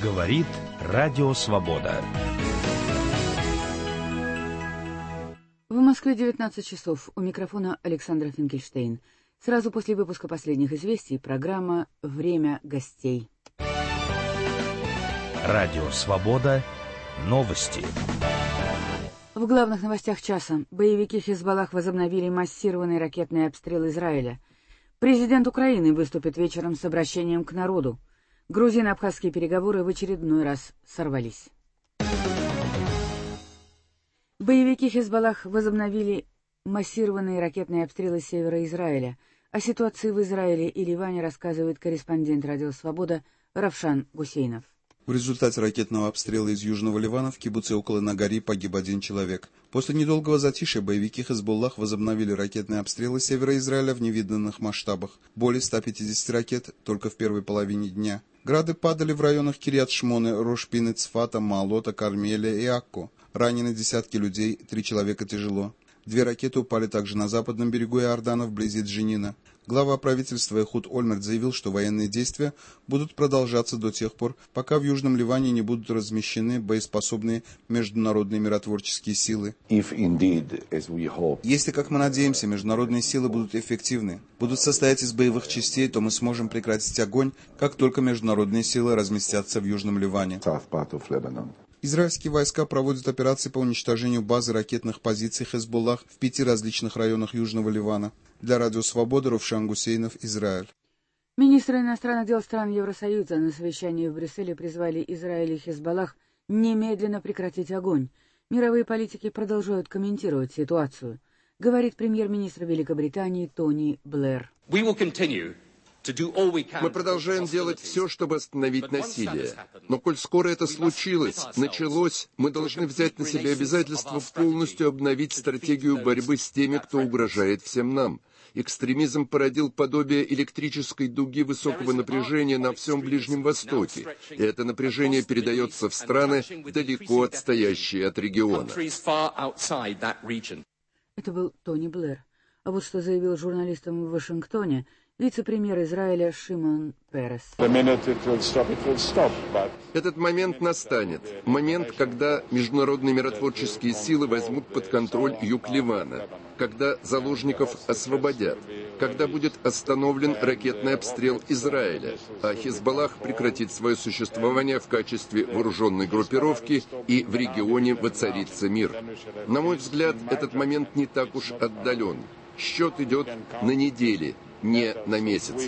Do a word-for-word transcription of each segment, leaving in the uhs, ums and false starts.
Говорит Радио Свобода. В Москве девятнадцать часов. У микрофона Александра Финкельштейн. Сразу после выпуска последних известий программа «Время гостей». Радио Свобода. Новости. В главных новостях часа. Боевики Хизбаллах возобновили массированный ракетный обстрел Израиля. Президент Украины выступит вечером с обращением к народу. Грузино-абхазские переговоры в очередной раз сорвались. Боевики Хизбаллах возобновили массированные ракетные обстрелы с севера Израиля. О ситуации в Израиле и Ливане рассказывает корреспондент Радио Свобода Равшан Гусейнов. В результате ракетного обстрела из Южного Ливана в кибуце около Нагари погиб один человек. После недолгого затишья боевики Хизбаллах возобновили ракетные обстрелы севера Израиля в невиданных масштабах. Более ста пятидесяти ракет только в первой половине дня. Грады падали в районах Кирьят-Шмоне, Рош-Пины, Цфата, Маалота, Кармеля и Акко. Ранены десятки людей, три человека тяжело. Две ракеты упали также на западном берегу Иордана, вблизи Дженина. Глава правительства Эхуд Ольмерт заявил, что военные действия будут продолжаться до тех пор, пока в Южном Ливане не будут размещены боеспособные международные миротворческие силы. Indeed, hope... Если, как мы надеемся, международные силы будут эффективны, будут состоять из боевых частей, то мы сможем прекратить огонь, как только международные силы разместятся в Южном Ливане. Израильские войска проводят операции по уничтожению базы ракетных позиций Хизбаллах в пяти различных районах Южного Ливана. Для Радио Свобода Равшан Гусейнов, Израиль. Министры иностранных дел стран Евросоюза на совещании в Брюсселе призвали Израиль и Хизбаллах немедленно прекратить огонь. Мировые политики продолжают комментировать ситуацию, говорит премьер-министр Великобритании Тони Блэр. Мы продолжаем делать все, чтобы остановить насилие. Но коль скоро это случилось, началось, мы должны взять на себя обязательство полностью обновить стратегию борьбы с теми, кто угрожает всем нам. Экстремизм породил подобие электрической дуги высокого напряжения на всем Ближнем Востоке. И это напряжение передается в страны, далеко отстоящие от региона. Это был Тони Блэр. А вот что заявил журналистам в Вашингтоне вице-премьер Израиля Шимон Перес. Этот момент настанет. Момент, когда международные миротворческие силы возьмут под контроль юг Ливана, когда заложников освободят, когда будет остановлен ракетный обстрел Израиля, а Хизбаллах прекратит свое существование в качестве вооруженной группировки и в регионе воцарится мир. На мой взгляд, этот момент не так уж отдален. Счет идет на недели, не на месяцы.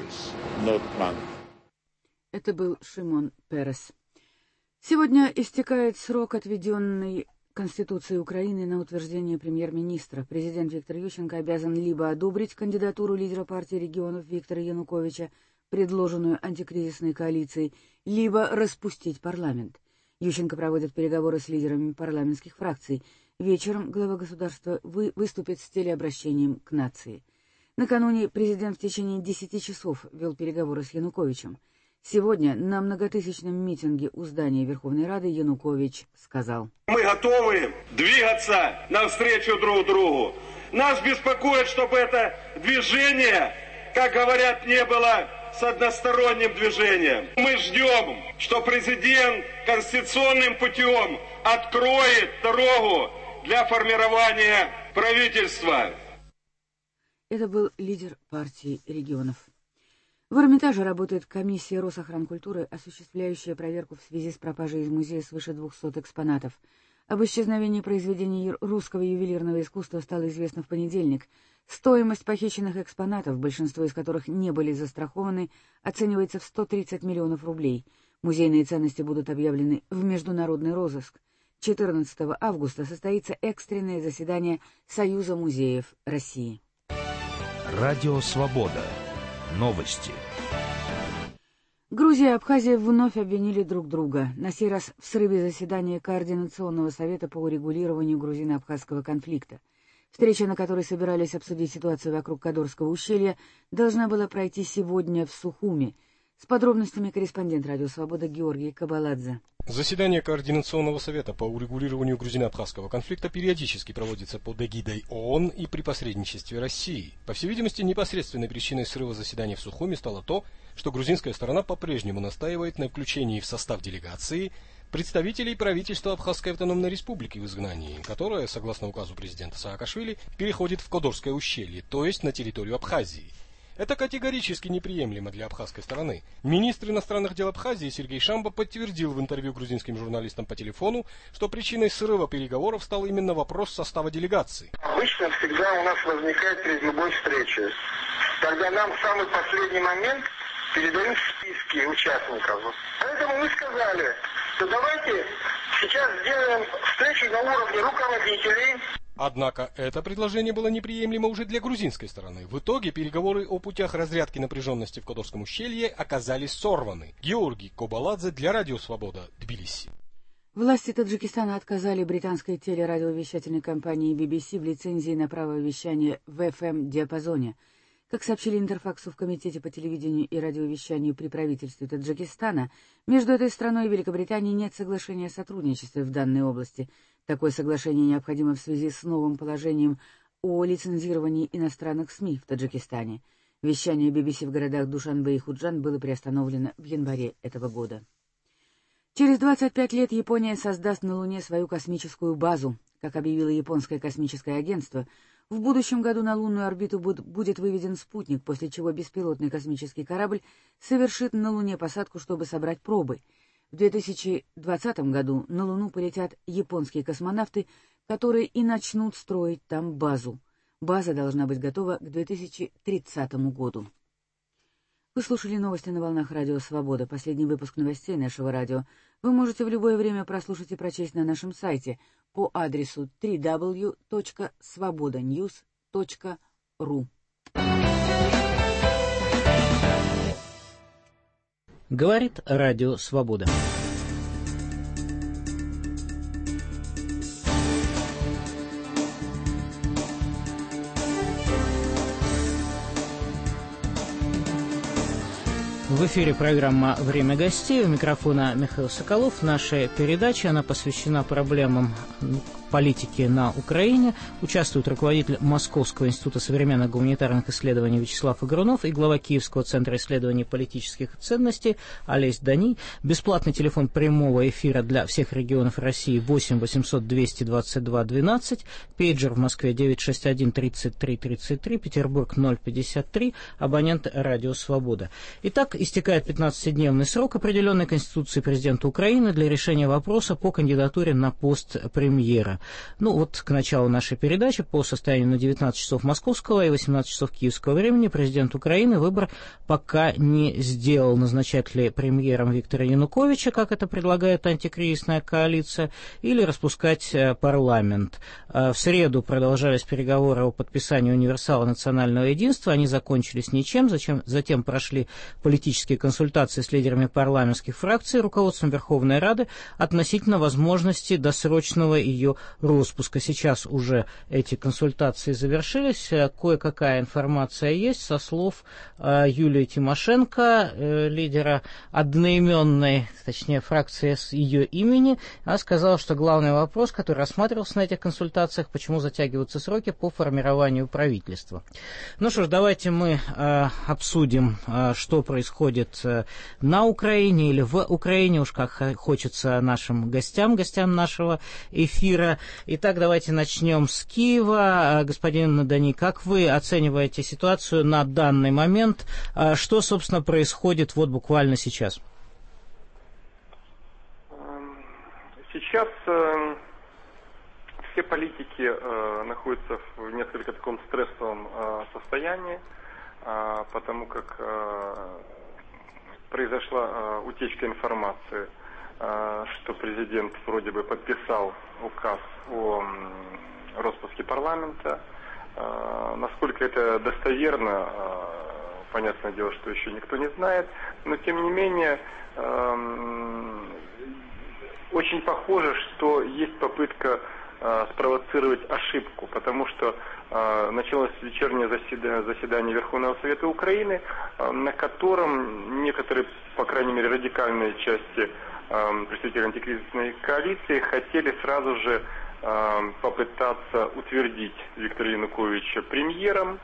Это был Шимон Перес. Сегодня истекает срок, отведенный Конституцией Украины на утверждение премьер-министра. Президент Виктор Ющенко обязан либо одобрить кандидатуру лидера партии регионов Виктора Януковича, предложенную антикризисной коалицией, либо распустить парламент. Ющенко проводит переговоры с лидерами парламентских фракций. Вечером глава государства вы, выступит с телеобращением к нации. Накануне президент в течение десяти часов вел переговоры с Януковичем. Сегодня на многотысячном митинге у здания Верховной Рады Янукович сказал: «Мы готовы двигаться навстречу друг другу. Нас беспокоит, чтобы это движение, как говорят, не было с односторонним движением. Мы ждем, что президент конституционным путем откроет дорогу для формирования правительства». Это был лидер партии регионов. В Эрмитаже работает комиссия Росохранкультуры, осуществляющая проверку в связи с пропажей из музея свыше двухсот экспонатов. Об исчезновении произведений русского ювелирного искусства стало известно в понедельник. Стоимость похищенных экспонатов, большинство из которых не были застрахованы, оценивается в сто тридцать миллионов рублей. Музейные ценности будут объявлены в международный розыск. четырнадцатого августа состоится экстренное заседание Союза музеев России. Радио Свобода. Новости. Грузия и Абхазия вновь обвинили друг друга, на сей раз в срыве заседания Координационного совета по урегулированию грузино-абхазского конфликта. Встреча, на которой собирались обсудить ситуацию вокруг Кадорского ущелья, должна была пройти сегодня в Сухуми. С подробностями корреспондент «Радио Свобода» Георгий Кабаладзе. Заседание Координационного совета по урегулированию грузино-абхазского конфликта периодически проводится под эгидой ООН и при посредничестве России. По всей видимости, непосредственной причиной срыва заседания в Сухуми стало то, что грузинская сторона по-прежнему настаивает на включении в состав делегации представителей правительства Абхазской автономной республики в изгнании, которое, согласно указу президента Саакашвили, переходит в Кодорское ущелье, то есть на территорию Абхазии. Это категорически неприемлемо для абхазской стороны. Министр иностранных дел Абхазии Сергей Шамба подтвердил в интервью грузинским журналистам по телефону, что причиной срыва переговоров стал именно вопрос состава делегации. Обычно всегда у нас возникает перед любой встречей. Тогда нам в самый последний момент передают списки участников. Поэтому мы сказали, что давайте сейчас сделаем встречу на уровне руководителей. Однако это предложение было неприемлемо уже для грузинской стороны. В итоге переговоры о путях разрядки напряженности в Кодорском ущелье оказались сорваны. Георгий Кабаладзе для Радио Свобода, Тбилиси. Власти Таджикистана отказали британской телерадиовещательной компании би би си в лицензии на право вещания в эф эм-диапазоне. Как сообщили Интерфаксу в Комитете по телевидению и радиовещанию при правительстве Таджикистана, между этой страной и Великобританией нет соглашения о сотрудничестве в данной области. Такое соглашение необходимо в связи с новым положением о лицензировании иностранных СМИ в Таджикистане. Вещание би би си в городах Душанбе и Худжан было приостановлено в январе этого года. Через двадцать пять лет Япония создаст на Луне свою космическую базу. Как объявило японское космическое агентство, в будущем году на лунную орбиту будет выведен спутник, после чего беспилотный космический корабль совершит на Луне посадку, чтобы собрать пробы. В две тысячи двадцатом году на Луну полетят японские космонавты, которые и начнут строить там базу. База должна быть готова к две тысячи тридцатому году. Вы слушали новости на волнах Радио Свобода. Последний выпуск новостей нашего радио вы можете в любое время прослушать и прочесть на нашем сайте по адресу дабл ю дабл ю дабл ю точка свобода ньюс точка ру. Говорит Радио Свобода. В эфире программа «Время гостей». У микрофона Михаил Соколов. Наша передача, она посвящена проблемам политики на Украине. Участвует руководитель Московского института современных гуманитарных исследований Вячеслав Игрунов и глава Киевского центра исследований политических ценностей Олесь Дани. Бесплатный телефон прямого эфира для всех регионов России восемь восемьсот двести двадцать два двенадцать, пейджер в Москве девять шесть один тридцать три тридцать три, Петербург ноль пятьдесят три, абонент Радио Свобода. Итак, истекает пятнадцатидневный срок, определенный Конституцией президента Украины для решения вопроса по кандидатуре на пост премьера. Ну вот к началу нашей передачи по состоянию на девятнадцать часов московского и восемнадцать часов киевского времени президент Украины выбор пока не сделал, назначать ли премьером Виктора Януковича, как это предлагает антикризисная коалиция, или распускать парламент. В среду продолжались переговоры о подписании универсала национального единства, они закончились ничем, затем, затем прошли политические консультации с лидерами парламентских фракций, руководством Верховной Рады относительно возможности досрочного ее распуска. Сейчас уже эти консультации завершились. Кое-какая информация есть со слов э, Юлии Тимошенко, э, лидера одноименной, точнее, фракции с ее имени. Она сказала, что главный вопрос, который рассматривался на этих консультациях, почему затягиваются сроки по формированию правительства. Ну что ж, давайте мы э, обсудим, э, что происходит э, на Украине или в Украине, уж как хочется нашим гостям, гостям нашего эфира. Итак, давайте начнем с Киева. Господин Дани, как вы оцениваете ситуацию на данный момент? Что, собственно, происходит вот буквально сейчас? Сейчас э, все политики э, находятся в несколько таком стрессовом э, состоянии, э, потому как э, произошла э, утечка информации, что президент вроде бы подписал указ о распуске парламента. Насколько это достоверно, понятное дело, что еще никто не знает, но тем не менее очень похоже, что есть попытка спровоцировать ошибку, потому что началось вечернее заседание Верховного Совета Украины, на котором некоторые, по крайней мере, радикальные части представителей антикризисной коалиции хотели сразу же попытаться утвердить Виктора Януковича премьером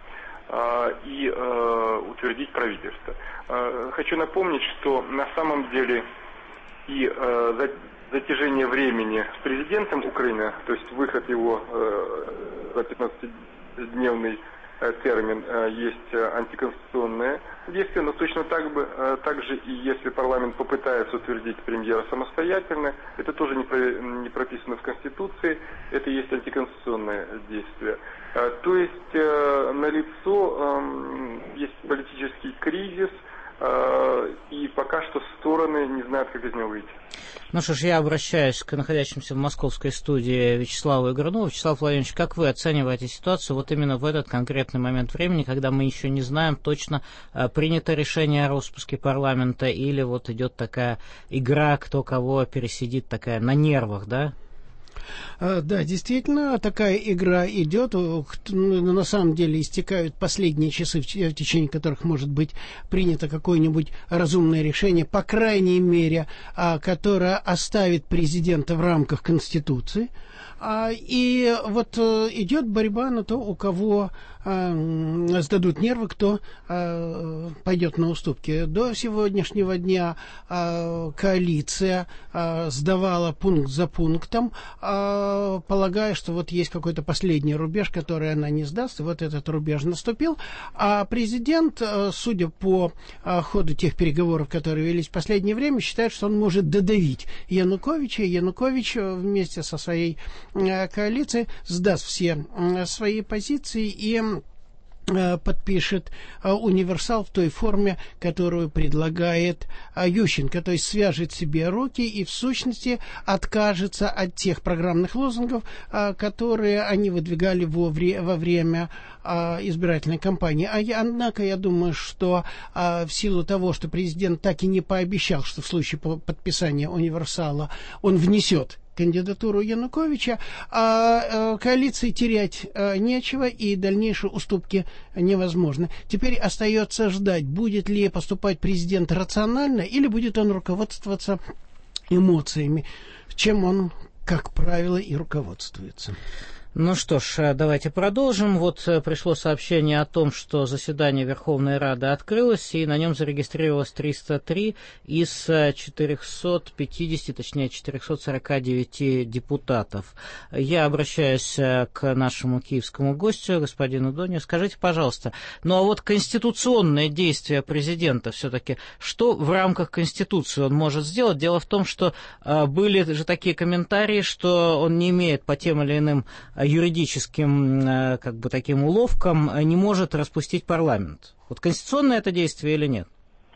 и утвердить правительство. Хочу напомнить, что на самом деле и затяжение времени с президентом Украины, то есть выход его за пятнадцатидневный термин, есть антиконституционное действие, но точно так, бы, так же и если парламент попытается утвердить премьера самостоятельно, это тоже не, про, не прописано в Конституции, это есть антиконституционное действие. То есть налицо есть политический кризис, и пока что стороны не знают, как из него выйти. Ну что ж, я обращаюсь к находящимся в московской студии Вячеславу Игорнову. Вячеслав Владимирович, как вы оцениваете ситуацию вот именно в этот конкретный момент времени, когда мы еще не знаем точно, принято решение о распуске парламента или вот идет такая игра, кто кого пересидит, такая на нервах, да? Да, действительно, такая игра идет. На самом деле истекают последние часы, в течение которых может быть принято какое-нибудь разумное решение, по крайней мере, которое оставит президента в рамках Конституции. И вот идет борьба на то, у кого сдадут нервы, кто пойдет на уступки. До сегодняшнего дня коалиция сдавала пункт за пунктом, полагая, что вот есть какой-то последний рубеж, который она не сдаст, и вот этот рубеж наступил. А президент, судя по ходу тех переговоров, которые велись в последнее время, считает, что он может додавить Януковича, и Янукович вместе со своей коалицией сдаст все свои позиции и подпишет универсал в той форме, которую предлагает Ющенко, то есть свяжет себе руки и в сущности откажется от тех программных лозунгов, которые они выдвигали во, вре- во время избирательной кампании. А я, однако я думаю, что в силу того, что президент так и не пообещал, что в случае подписания универсала он внесет кандидатуру Януковича, а коалиции терять нечего и дальнейшие уступки невозможны. Теперь остается ждать, будет ли поступать президент рационально или будет он руководствоваться эмоциями, чем он, как правило, и руководствуется. Ну что ж, давайте продолжим. Вот пришло сообщение о том, что заседание Верховной Рады открылось, и на нем зарегистрировалось триста три из четырехсот пятидесяти, точнее четырехсот сорока девяти депутатов. Я обращаюсь к нашему киевскому гостю, господину Доню. Скажите, пожалуйста, ну а вот конституционные действия президента все-таки, что в рамках Конституции он может сделать? Дело в том, что были же такие комментарии, что он не имеет по тем или иным юридическим, как бы, таким уловкам не может распустить парламент. Вот конституционное это действие или нет?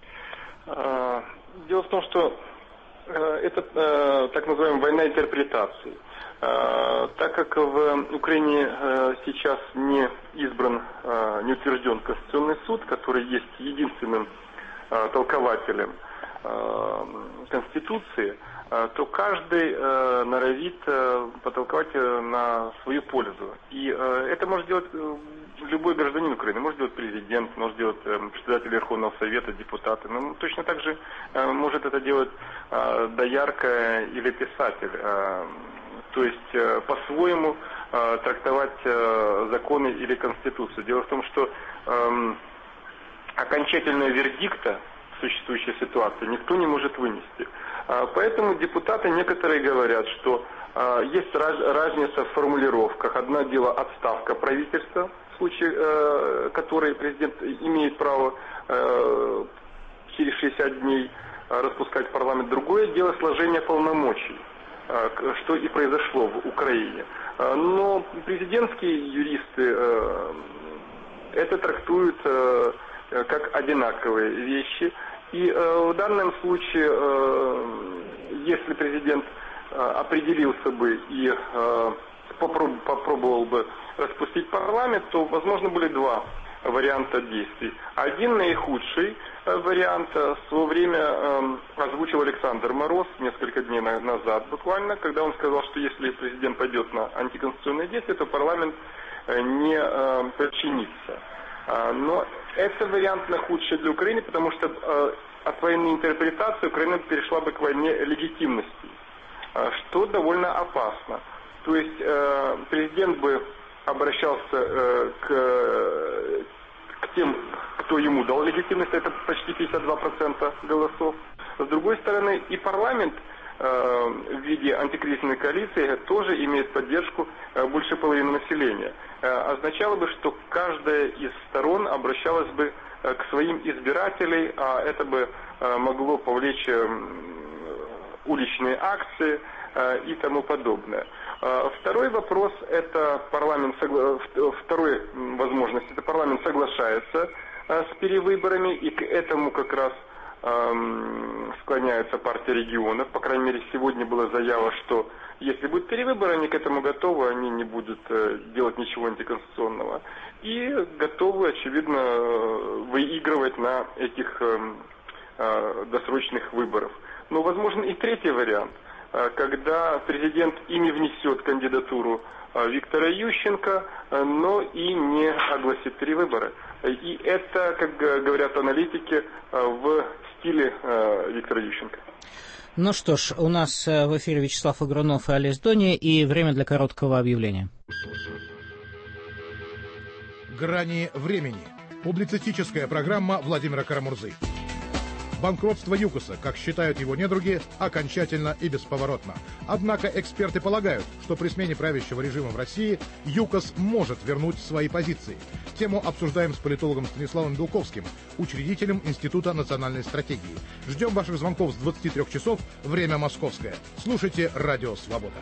Дело в том, что это так называемая война интерпретаций. Так как в Украине сейчас не избран, не утвержден Конституционный суд, который есть единственным толкователем Конституции, то каждый э, норовит э, потолковать на свою пользу. И э, это может делать э, любой гражданин Украины, может делать президент, может делать э, председатель Верховного Совета, депутаты. Но точно так же э, может это делать э, доярка или писатель. Э, то есть э, по-своему э, трактовать э, законы или Конституцию. Дело в том, что э, окончательного вердикта в существующей ситуации никто не может вынести. Поэтому депутаты некоторые говорят, что э, есть раз, разница в формулировках. Одно дело отставка правительства, в случае, э, который президент имеет право э, через шестьдесят дней э, распускать парламент. Другое дело сложение полномочий, э, что и произошло в Украине. Э, но президентские юристы э, это трактуют э, как одинаковые вещи. И э, в данном случае, э, если президент э, определился бы и э, попроб- попробовал бы распустить парламент, то, возможно, были два варианта действий. Один наихудший э, вариант э, в свое время э, озвучил Александр Мороз несколько дней на- назад буквально, когда он сказал, что если президент пойдет на антиконституционные действия, то парламент не подчиниться. Но это вариант наихудший для Украины, потому что от военной интерпретации Украина перешла бы к войне легитимности, что довольно опасно. То есть президент бы обращался к, к тем, кто ему дал легитимность, это почти пятьдесят два процента голосов. С другой стороны, и парламент в виде антикризисной коалиции тоже имеет поддержку больше половины населения. Означало бы, что каждая из сторон обращалась бы к своим избирателям, а это бы могло повлечь уличные акции и тому подобное. Второй вопрос, это парламент, второй возможность, это парламент соглашается с перевыборами, и к этому как раз склоняется партия регионов. По крайней мере, сегодня была заява, что если будут перевыборы, они к этому готовы, они не будут делать ничего антиконституционного. И готовы, очевидно, выигрывать на этих досрочных выборах. Но возможен и третий вариант, когда президент и не внесет кандидатуру Виктора Ющенко, но и не огласит перевыборы. И это, как говорят аналитики, в стиле Виктора Ющенко. Ну что ж, у нас в эфире Вячеслав Игрунов и Олесь Дония, и время для короткого объявления. «Грани времени». Публицистическая программа Владимира Карамурзы. Банкротство ЮКОСа, как считают его недруги, окончательно и бесповоротно. Однако эксперты полагают, что при смене правящего режима в России ЮКОС может вернуть свои позиции. Тему обсуждаем с политологом Станиславом Белковским, учредителем Института национальной стратегии. Ждем ваших звонков с двадцати трёх часов, время московское. Слушайте «Радио Свобода».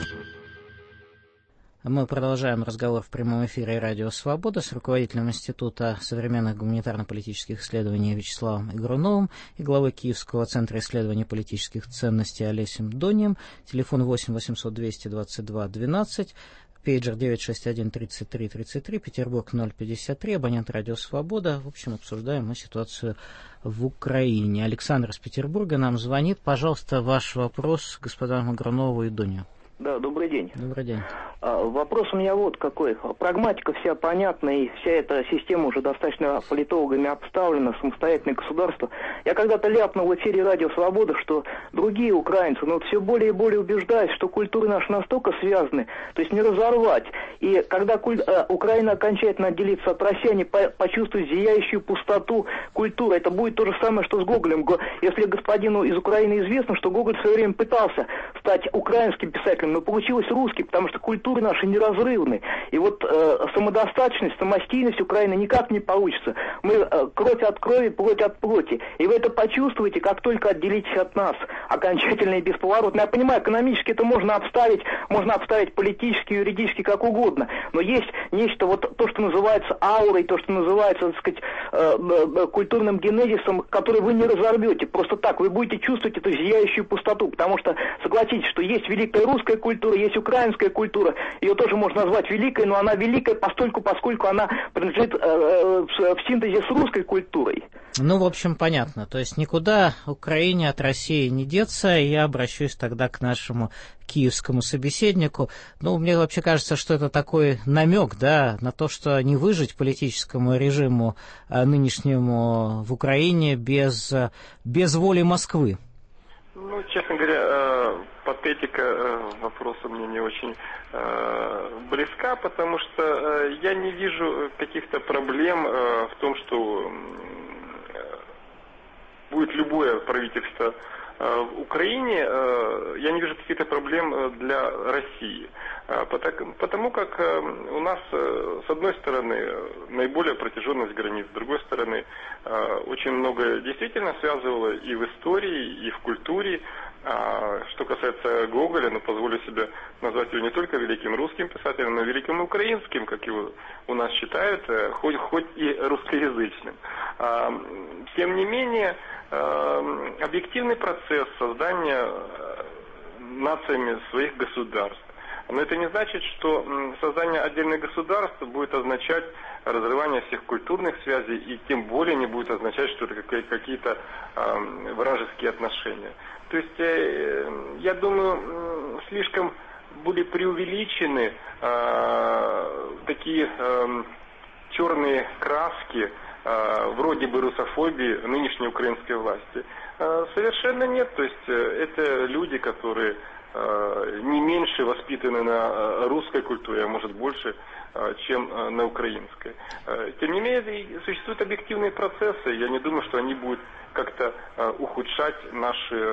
Мы продолжаем разговор в прямом эфире «Радио Свобода» с руководителем Института современных гуманитарно-политических исследований Вячеславом Игруновым и главой Киевского центра исследований политических ценностей Олесем Донием. Телефон восемь восемьсот двести двадцать два двенадцать, пейджер девять шесть один тридцать три тридцать три, Петербург ноль пятьдесят три, абонент «Радио Свобода». В общем, обсуждаем мы ситуацию в Украине. Александр из Петербурга нам звонит. Пожалуйста, ваш вопрос господам Игрунову и Донию. Да, добрый день. Добрый день. А, вопрос у меня вот какой. Прагматика вся понятна, и вся эта система уже достаточно политологами обставлена, самостоятельное государство. Я когда-то ляпнул в эфире «Радио Свобода», что другие украинцы, но вот все более и более убеждаются, что культуры наши настолько связаны, то есть не разорвать. И когда куль... Украина окончательно отделится от России, они по почувствуют зияющую пустоту культуры. Это будет то же самое, что с Гоголем. Если господину из Украины известно, что Гоголь в свое время пытался стать украинским писателем, но получилось русский, потому что культуры наши неразрывны. И вот э, самодостаточность, самостийность Украины никак не получится. Мы э, кровь от крови, плоть от плоти. И вы это почувствуете, как только отделитесь от нас. Окончательно и бесповоротно. Я понимаю, экономически это можно обставить, можно обставить политически, юридически, как угодно. Но есть нечто, вот то, что называется аурой, то, что называется, так сказать, э, э, культурным генезисом, который вы не разорвете. Просто так. Вы будете чувствовать эту зияющую пустоту. Потому что, согласитесь, что есть великая русская культура, есть украинская культура. Ее тоже можно назвать великой, но она великая постольку, поскольку она принадлежит э, э, в синтезе с русской культурой. Ну, в общем, понятно. То есть никуда Украине от России не деться. И я обращусь тогда к нашему киевскому собеседнику. Ну, мне вообще кажется, что это такой намек, да, на то, что не выжить политическому режиму э, нынешнему в Украине без, без воли Москвы. Ну, честно говоря, патетика вопроса мне не очень близка, потому что я не вижу каких-то проблем в том, что будет любое правительство в Украине, я не вижу каких-то проблем для России. Потому как у нас, с одной стороны, наиболее протяженность границ, с другой стороны, очень много действительно связывало и в истории, и в культуре. Что касается Гоголя, ну, позволю себе назвать его не только великим русским писателем, но и великим украинским, как его у нас считают, хоть, хоть и русскоязычным. Тем не менее, объективный процесс создания нациями своих государств. Но это не значит, что создание отдельных государств будет означать разрывание всех культурных связей, и тем более не будет означать, что это какие-то вражеские отношения. То есть, я думаю, слишком были преувеличены э, такие э, черные краски э, вроде бы русофобии нынешней украинской власти. Э, совершенно нет. То есть э, это люди, которые э, не меньше воспитаны на русской культуре, а может больше, э, чем э, на украинской. Э, тем не менее, существуют объективные процессы. Я не думаю, что они будут как-то э, ухудшать наши э,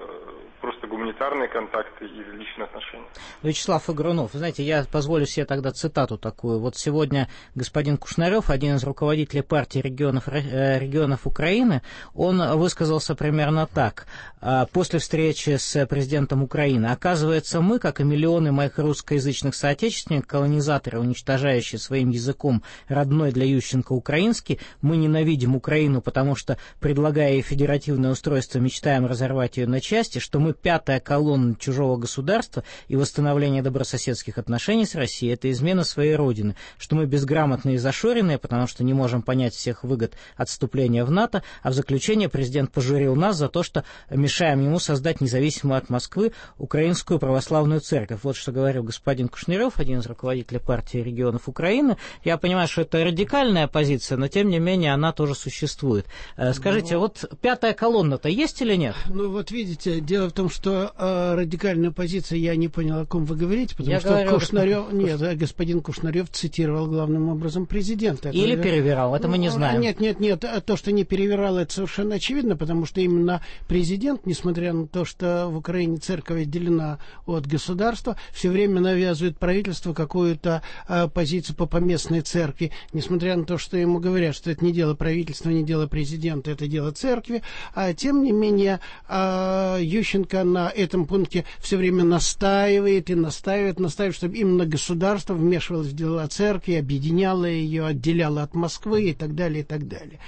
просто гуманитарные контакты и личные отношения. Вячеслав Игрунов, вы знаете, я позволю себе тогда цитату такую. Вот сегодня господин Кушнарев, один из руководителей партии регионов, регионов Украины, он высказался примерно так. После встречи с президентом Украины: оказывается, мы, как и миллионы моих русскоязычных соотечественников, колонизаторы, уничтожающие своим языком родной для Ющенко украинский, мы ненавидим Украину, потому что, предлагая ей федеративное устройство, мечтаем разорвать ее на части, что мы пятая колонна чужого государства, и восстановление добрососедских отношений с Россией — это измена своей родины, что мы безграмотные и зашоренные, потому что не можем понять всех выгод отступления в НАТО, а в заключение президент пожурил нас за то, что мешаем ему создать независимую от Москвы Украинскую православную церковь. Вот что говорил господин Кушнарев, один из руководителей партии регионов Украины. Я понимаю, что это радикальная позиция, но тем не менее она тоже существует. Скажите, ну, вот пятая колонна-то есть или нет? Ну вот видите, дело в том, что э, радикальная позиция, я не понял, о ком вы говорите, потому я что говорю, Кушнарев, что... нет, господин Кушнарев цитировал главным образом президента. Или это, перевирал, это мы не знаем. Нет, нет, нет, то, что не перевирал, это совершенно очевидно, потому что именно президент, несмотря на то, что в Украине церковь отделена от государства, все время навязывает правительству какую-то э, позицию по поместной церкви, несмотря на то, что ему говорят, что это не дело правительства, не дело президента, это дело церкви, а тем не менее э, Ющенко на этом пункте все время настаивает и настаивает, настаивает, чтобы именно государство вмешивалось в дела церкви, объединяло ее, отделяло от Москвы и так далее, и так далее.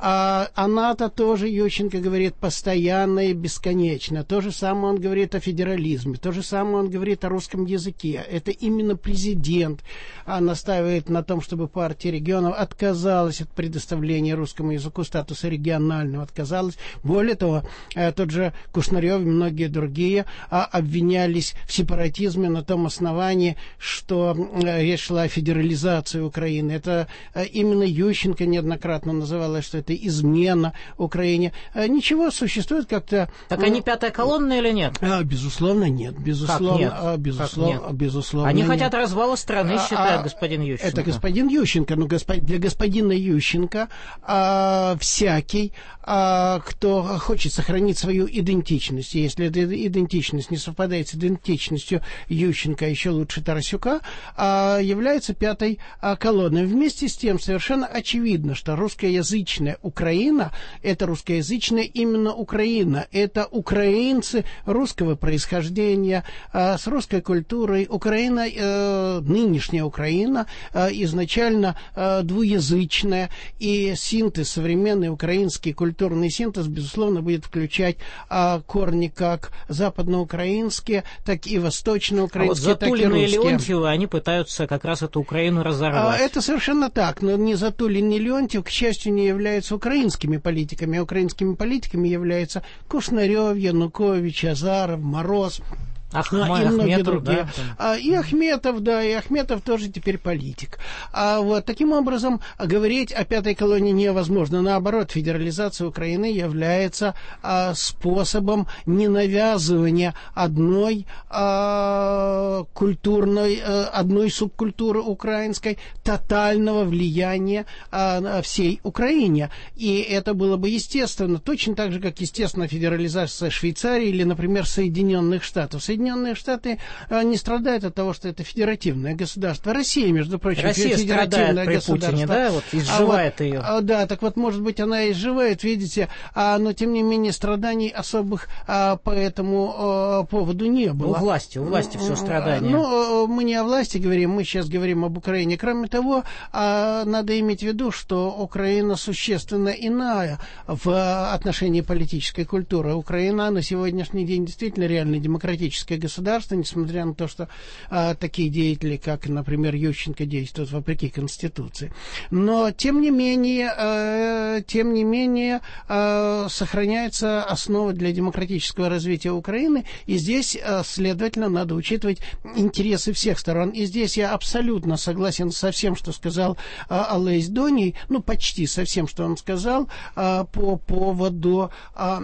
А, а НАТО тоже, Ющенко говорит, постоянно и бесконечно. То же самое он говорит о федерализме, то же самое он говорит о русском языке. Это именно президент а, настаивает на том, чтобы партия регионов отказалась от предоставления русскому языку статуса регионального, отказалась. Более того, э, тот же Кушнарев и многие другие а, обвинялись в сепаратизме на том основании, что а, речь шла о федерализации Украины. Это а, именно Ющенко неоднократно называла, что это измена Украине. А, ничего, существует как-то... Так они пятая колонна или нет? А, безусловно, нет. Безусловно, как нет? А, безусловно, как нет? безусловно Они нет. хотят развала страны, а, считает а, господин Ющенко. Это господин Ющенко. Но господ... для господина Ющенко а, всякий, а, кто хочет сохранить свою идентичность, если эта идентичность не совпадает с идентичностью Ющенко, а еще лучше Тарасюка, а, является пятой а, колонной. Вместе с тем совершенно очевидно, что русскоязычная Украина – это русскоязычная именно Украина. Это украинцы русского происхождения, а, с русской культурой. Украина, э, нынешняя Украина, э, изначально э, двуязычная, и синтез, современный украинский культурный синтез, безусловно, будет включать э, корни как западноукраинские, так и восточноукраинские, а вот Затулин и Леонтьевы, они пытаются как раз эту Украину разорвать. А, это совершенно так, но ни Затулин, ни Леонтьев, к счастью, не являются украинскими политиками. Украинскими политиками являются Кушнарев, Янукович, Азаров, Мороз. Ахма, и многие Ахметов, другие. Да? А, и Ахметов, да, и Ахметов тоже теперь политик. А вот таким образом говорить о пятой колонии невозможно. Наоборот, федерализация Украины является а, способом ненавязывания одной а, культурной, а, одной субкультуры украинской, тотального влияния а, на всей Украине. И это было бы естественно, точно так же, как естественно федерализация Швейцарии или, например, Соединенных Штатов. Соединенные Штаты а, не страдают от того, что это федеративное государство. Россия, между прочим, Россия федеративное при государство. Путине, да, вот изживает а вот, ее. А, да, так вот, может быть, она изживает, видите, а, но тем не менее страданий особых а, по этому а, поводу не было. У власти, у власти все страдания. Ну, мы не о власти говорим, мы сейчас говорим об Украине. Кроме того, а, надо иметь в виду, что Украина существенно иная в отношении политической культуры. Украина на сегодняшний день действительно реально демократическое демократическое государство, несмотря на то, что а, такие деятели, как, например, Ющенко, действуют вопреки Конституции. Но, тем не менее, а, тем не менее а, сохраняется основа для демократического развития Украины, и здесь, а, следовательно, надо учитывать интересы всех сторон. И здесь я абсолютно согласен со всем, что сказал а, Олесь Доний, ну, почти со всем, что он сказал а, по поводу а,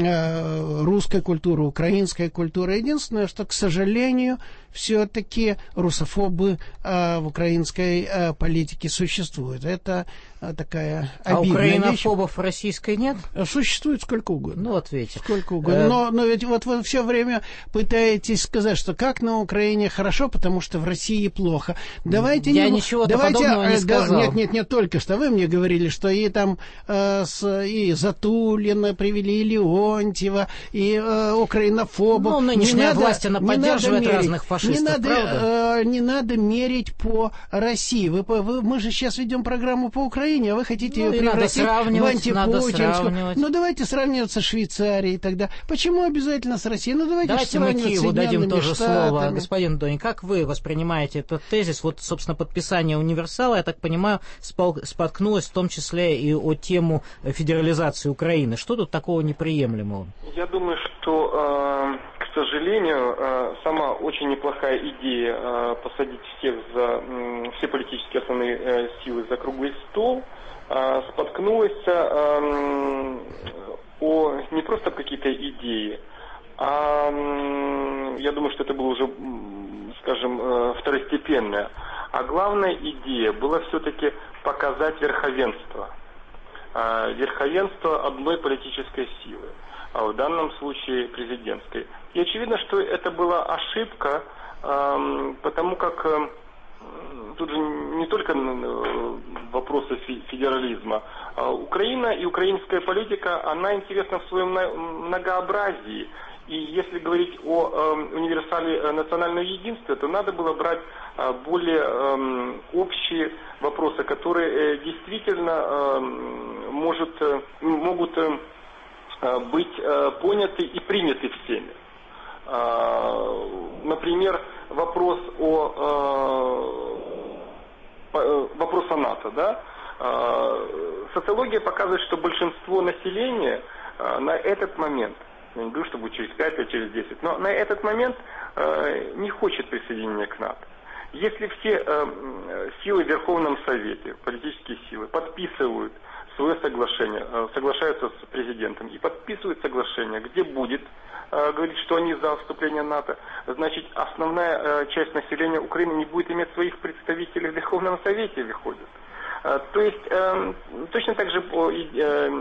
а, русской культуры, украинской культуры. Единственное, что, к сожалению, все-таки русофобы а, в украинской а, политике существуют. Это а, такая обидная а украинофобов вещь. В российской нет? Существует сколько угодно. Ну, вот видите. Сколько угодно. Но, но ведь вот вы все время пытаетесь сказать, что как на Украине хорошо, потому что в России плохо. Давайте Я не... ничего давайте, подобного не сказал. Нет, нет, нет, только что вы мне говорили, что и там э, с, и Затулина привели, и Леонтьева, и э, украинофобов. Ну, нынешняя не власть, надо, она поддерживает мерить, разных фашистов, не надо, правда? Э, не надо мерить по России. Вы, вы, мы же сейчас ведем программу по Украине, а вы хотите ну, ее превратить в антипутинскую. Ну, давайте сравнивать со Швейцарией тогда. Почему обязательно с Россией? Ну, давайте, давайте мы Киеву дадим тоже Штатами. слово. Господин Донь, как вы воспринимаете этот тезис? Вот, собственно, подписание универсала, я так понимаю, споткнулось в том числе и о тему федерализации Украины. Что тут такого неприемлемого? Я думаю, что, э, к сожалению, э, сама очень неплохая идея э, посадить всех за э, все политические основные э, силы за круглый стол э, споткнулась э, о не просто какие-то идеи, а э, я думаю, что это было уже, скажем, э, второстепенное. А главная идея была все-таки показать верховенство. Э, верховенство одной политической силы. А в данном случае президентской. И очевидно, что это была ошибка, э, потому как э, тут же не только э, вопросы федерализма. А Украина и украинская политика, она интересна в своем многообразии. И если говорить о э, универсале национального единства, то надо было брать э, более э, общие вопросы, которые э, действительно э, может, э, могут... Э, быть э, поняты и приняты всеми. Э, например, вопрос о э, вопрос о НАТО, да? Э, социология показывает, что большинство населения э, на этот момент, я не говорю, что будет через пять лет, через десять, но на этот момент э, не хочет присоединения к НАТО. Если все э, силы в Верховном Совете, политические силы, подписывают свое соглашение, соглашаются с президентом и подписывают соглашение, где будет э, говорить, что они за вступление в НАТО, значит, основная э, часть населения Украины не будет иметь своих представителей в Верховном Совете, выходит. Э, то есть, э, точно так же по э,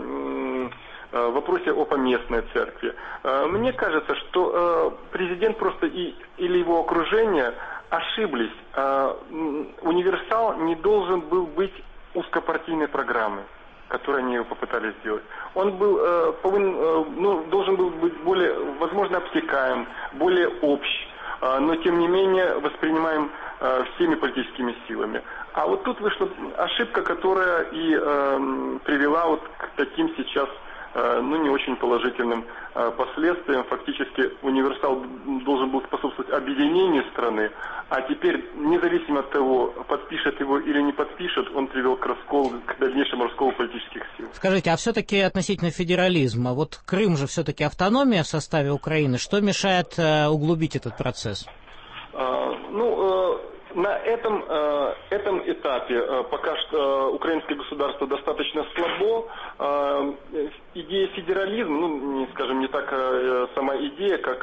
э, вопросе о поместной церкви. Э, мне кажется, что э, президент просто и, или его окружение ошиблись. Э, универсал не должен был быть узкопартийной программой, который они попытались сделать. Он был, э, повин, э, ну, должен был быть более, возможно, обтекаем, более общ, э, но тем не менее воспринимаем э, всеми политическими силами. А вот тут вышла ошибка, которая и э, привела вот к таким сейчас э, ну, не очень положительным э, последствиям. Фактически универсал должен был способствовать объединению страны, а теперь, независимо от того, подпишет его или не подпишет, он привел к расколу, к дальнейшему расколу политических сил. Скажите, а все-таки относительно федерализма, вот Крым же все-таки автономия в составе Украины, что мешает э, углубить этот процесс? А, ну, э, на этом, э, этом этапе э, пока что э, украинское государство достаточно слабо. Э, идея федерализма, ну, не, скажем, не так э, сама идея, как...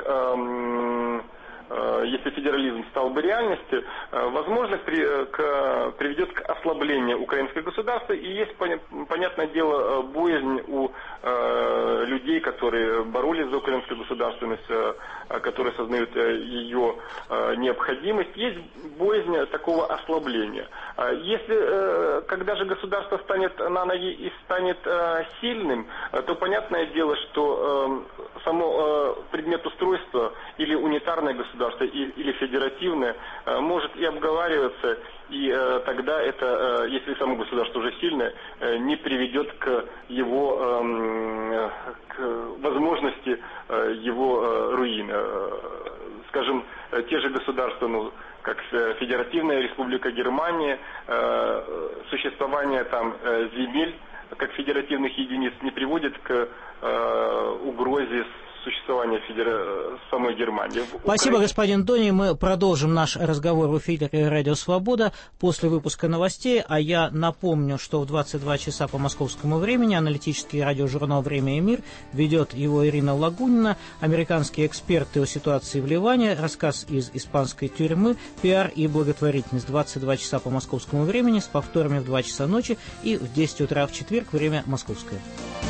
Э, если федерализм стал бы реальностью, возможно, при, к, приведет к ослаблению украинского государства. И есть, понятное дело, боязнь у э, людей, которые боролись за украинскую государственность, э, которые сознают ее э, необходимость. Есть боязнь такого ослабления. Если, э, когда же государство станет на ноги и станет э, сильным, то понятное дело, что э, само э, предмет устройства или унитарное государство, или федеративное, может и обговариваться, и э, тогда это, э, если само государство уже сильное, э, не приведет к его э, к возможности э, его э, руины. скажем, те же государства, ну, как Федеративная Республика Германия, существование там земель как федеративных единиц не приводит к угрозе существования федера... самой Германии. Спасибо, Украине... господин Дони. Мы продолжим наш разговор в эфире «Радио Свобода» после выпуска новостей. А я напомню, что в двадцать два часа по московскому времени аналитический радиожурнал «Время и мир» ведет его Ирина Лагунина, американские эксперты о ситуации в Ливане, рассказ из испанской тюрьмы, пиар и благотворительность. двадцать два часа по московскому времени с повторами в два часа ночи и в десять утра в четверг, время московское.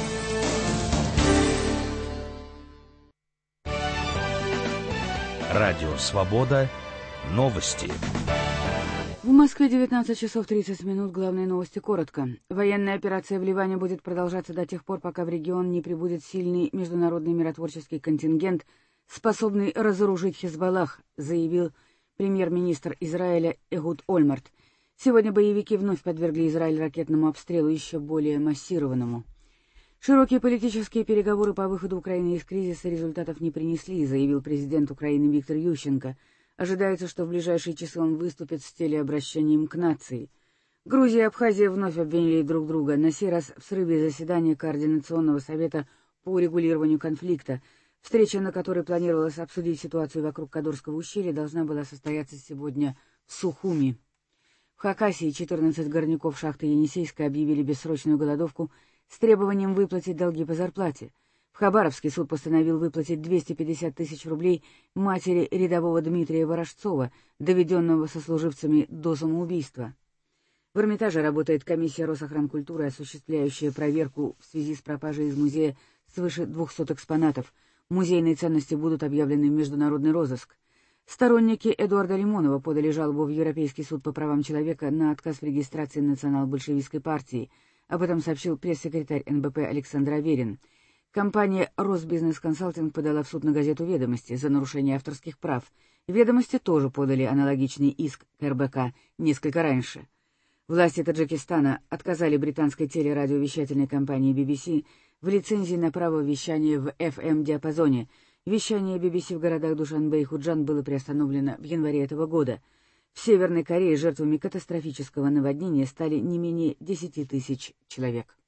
Радио «Свобода». Новости. В Москве девятнадцать часов тридцать минут. Главные новости коротко. Военная операция в Ливане будет продолжаться до тех пор, пока в регион не прибудет сильный международный миротворческий контингент, способный разоружить Хизбаллах, заявил премьер-министр Израиля Эхуд Ольмерт. Сегодня боевики вновь подвергли Израиль ракетному обстрелу, еще более массированному. Широкие политические переговоры по выходу Украины из кризиса результатов не принесли, заявил президент Украины Виктор Ющенко. Ожидается, что в ближайшие часы он выступит с телеобращением к нации. Грузия и Абхазия вновь обвинили друг друга, на сей раз в срыве заседания Координационного совета по урегулированию конфликта. Встреча, на которой планировалось обсудить ситуацию вокруг Кадорского ущелья, должна была состояться сегодня в Сухуми. В Хакасии четырнадцать горняков шахты Енисейской объявили бессрочную голодовку с требованием выплатить долги по зарплате. В Хабаровске суд постановил выплатить двести пятьдесят тысяч рублей матери рядового Дмитрия Ворожцова, доведенного сослуживцами до самоубийства. В Эрмитаже работает комиссия Росохранкультуры, осуществляющая проверку в связи с пропажей из музея свыше двухсот экспонатов. Музейные ценности будут объявлены в международный розыск. Сторонники Эдуарда Лимонова подали жалобу в Европейский суд по правам человека на отказ в регистрации национал-большевистской партии. Об этом сообщил пресс-секретарь эн бэ пэ Александр Аверин. Компания «Росбизнес Консалтинг» подала в суд на газету «Ведомости» за нарушение авторских прав. «Ведомости» тоже подали аналогичный иск к эр бэ ка несколько раньше. Власти Таджикистана отказали британской телерадиовещательной компании би би си в лицензии на право вещания в эф эм-диапазоне. Вещание би би си в городах Душанбе и Худжан было приостановлено в январе этого года. В Северной Корее жертвами катастрофического наводнения стали не менее десяти тысяч человек.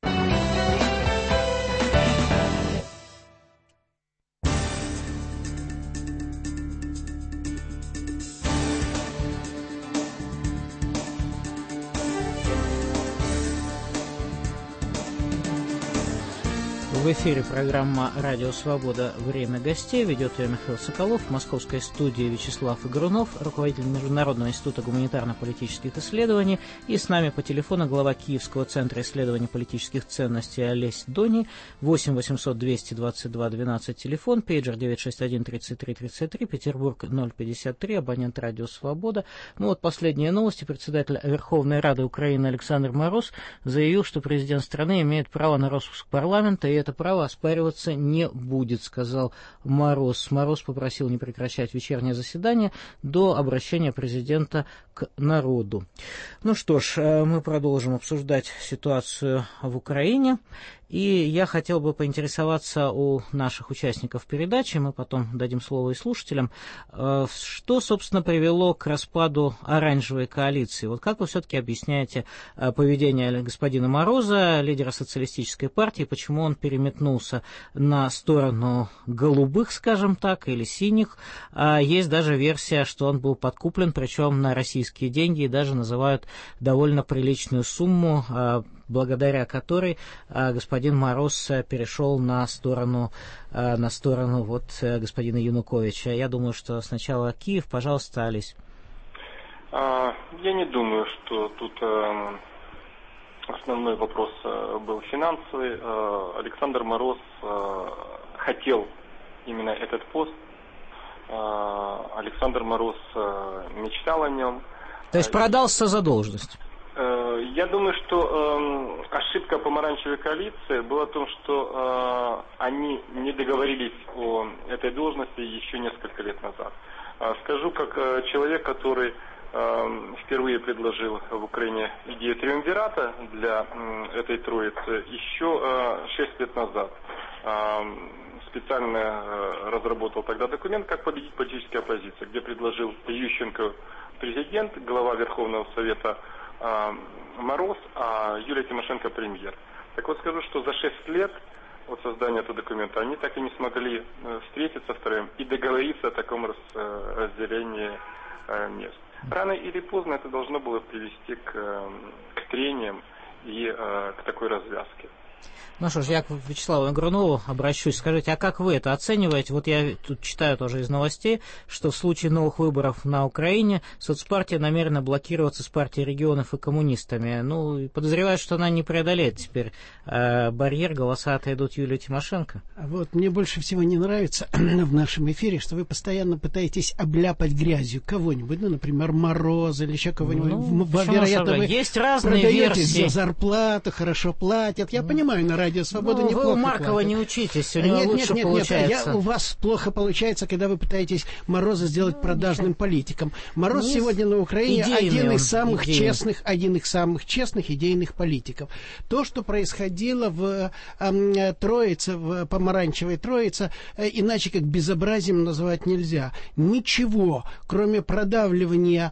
В эфире программа «Радио Свобода. Время гостей». Ведет ее Михаил Соколов. В московской студии Вячеслав Игрунов, руководитель Международного института гуманитарно-политических исследований. И с нами по телефону глава Киевского центра исследований политических ценностей Олесь Дони. восемь восемьсот двести двадцать два двенадцать телефон, пейджер девять шесть один тридцать три тридцать три, Петербург ноль пятьдесят три, абонент «Радио Свобода». Ну вот последние новости. Председатель Верховной Рады Украины Александр Мороз заявил, что президент страны имеет право на распуск парламента, и это право оспариваться не будет, сказал Мороз. Мороз попросил не прекращать вечернее заседание до обращения президента к народу. Ну что ж, мы продолжим обсуждать ситуацию в Украине. И я хотел бы поинтересоваться у наших участников передачи, мы потом дадим слово и слушателям, что, собственно, привело к распаду оранжевой коалиции. Вот как вы все-таки объясняете поведение господина Мороза, лидера социалистической партии, почему он переметнулся на сторону голубых, скажем так, или синих? Есть даже версия, что он был подкуплен, причем на российские деньги, и даже называют довольно приличную сумму, благодаря которой а, господин Мороз а, перешел на сторону, а, на сторону вот, а, господина Януковича. Я думаю, что сначала Киев. Пожалуйста, Олесь. А, я не думаю, что тут а, основной вопрос а, был финансовый. А, Александр Мороз а, хотел именно этот пост. А, Александр Мороз а, мечтал о нем. То есть продался за должность? Я думаю, что э, ошибка помаранчевой коалиции была в том, что э, они не договорились о этой должности еще несколько лет назад. Э, скажу, как э, человек, который э, впервые предложил в Украине идею триумвирата для э, этой троицы еще э, шесть лет назад. Э, специально разработал тогда документ «Как победить политической оппозиции», где предложил Ющенко президент, глава Верховного Совета Мороз, а Юлия Тимошенко премьер. Так вот скажу, что за шесть лет от создания этого документа они так и не смогли встретиться втроем и договориться о таком разделении мест. Рано или поздно это должно было привести к, к трениям и к такой развязке. Ну что ж, я к Вячеславу Игрунову обращусь. Скажите, а как вы это оцениваете? Вот я тут читаю тоже из новостей, что в случае новых выборов на Украине соцпартия намерена блокироваться с партией регионов и коммунистами. Ну, и подозреваю, что она не преодолеет теперь э, барьер, голоса отойдут Юлии Тимошенко. Вот, мне больше всего не нравится в нашем эфире, что вы постоянно пытаетесь обляпать грязью кого-нибудь, ну, например, Мороза или еще кого-нибудь. Ну, вероятно, вы есть разные продаетесь версии. За зарплату, хорошо платят. Я ну, понимаю, на радио «Свобода» ну, неплохо вы у Маркова платят. не учитесь, у него нет, лучше нет, нет, получается. Нет, я, у вас плохо получается, когда вы пытаетесь Мороза сделать ну, продажным ничего. политиком. Мороз не сегодня на Украине один из самых идеи. честных, один из самых честных идейных политиков. То, что происходило в э, Троице, в помаранчевой Троице, э, иначе как безобразием назвать нельзя. Ничего, кроме продавливания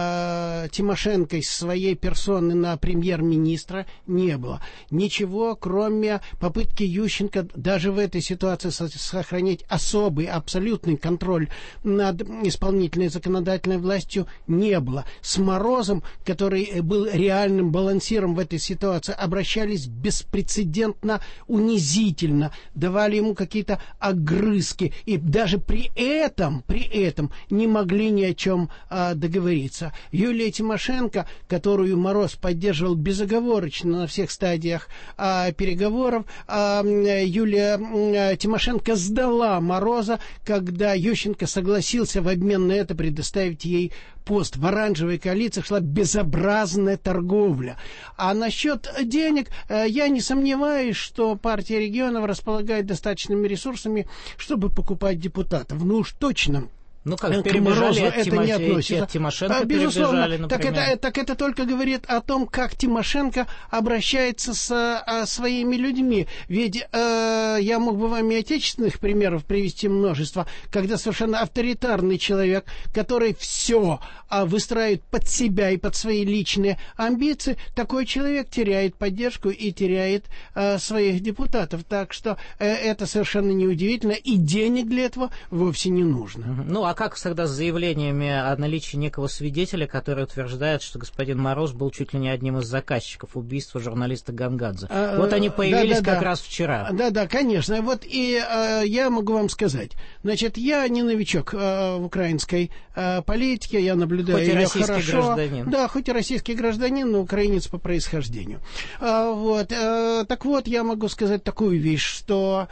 э, Тимошенко своей персоны на премьер-министра, не было. Ничего, кроме попытки Ющенко даже в этой ситуации сохранить особый, абсолютный контроль над исполнительной законодательной властью, не было. С Морозом, который был реальным балансиром в этой ситуации, обращались беспрецедентно унизительно, давали ему какие-то огрызки, и даже при этом, при этом не могли ни о чем а, договориться. Юлия Тимошенко, которую Мороз поддерживал безоговорочно на всех стадиях а, переговоров, а, Юлия а, Тимошенко сдала Мороза, когда Ющенко согласился в обмен на это предоставить ей пост. В оранжевой коалиции шла безобразная торговля. А насчет денег, я не сомневаюсь, что партия регионов располагает достаточными ресурсами, чтобы покупать депутатов. Ну уж точно. Ну как, перебежали от, Тимо... не относится. От Тимошенко а, безусловно, перебежали, так это, так это только говорит о том, как Тимошенко обращается с а, своими людьми. Ведь а, я мог бы вам и отечественных примеров привести множество, когда совершенно авторитарный человек, который все а, выстраивает под себя и под свои личные амбиции, такой человек теряет поддержку и теряет а, своих депутатов. Так что а, это совершенно неудивительно, и денег для этого вовсе не нужно. Ну, а как всегда с заявлениями о наличии некого свидетеля, который утверждает, что господин Мороз был чуть ли не одним из заказчиков убийства журналиста Гангадзе? А, вот они появились да, да, как да. раз вчера. Да, да, конечно. Вот и а, я могу вам сказать. Значит, я не новичок а, в украинской а, политике, я наблюдаю хоть ее и российский хорошо. Гражданин. Да, хоть и российский гражданин, но украинец по происхождению. А, вот, а, так вот, я могу сказать такую вещь, что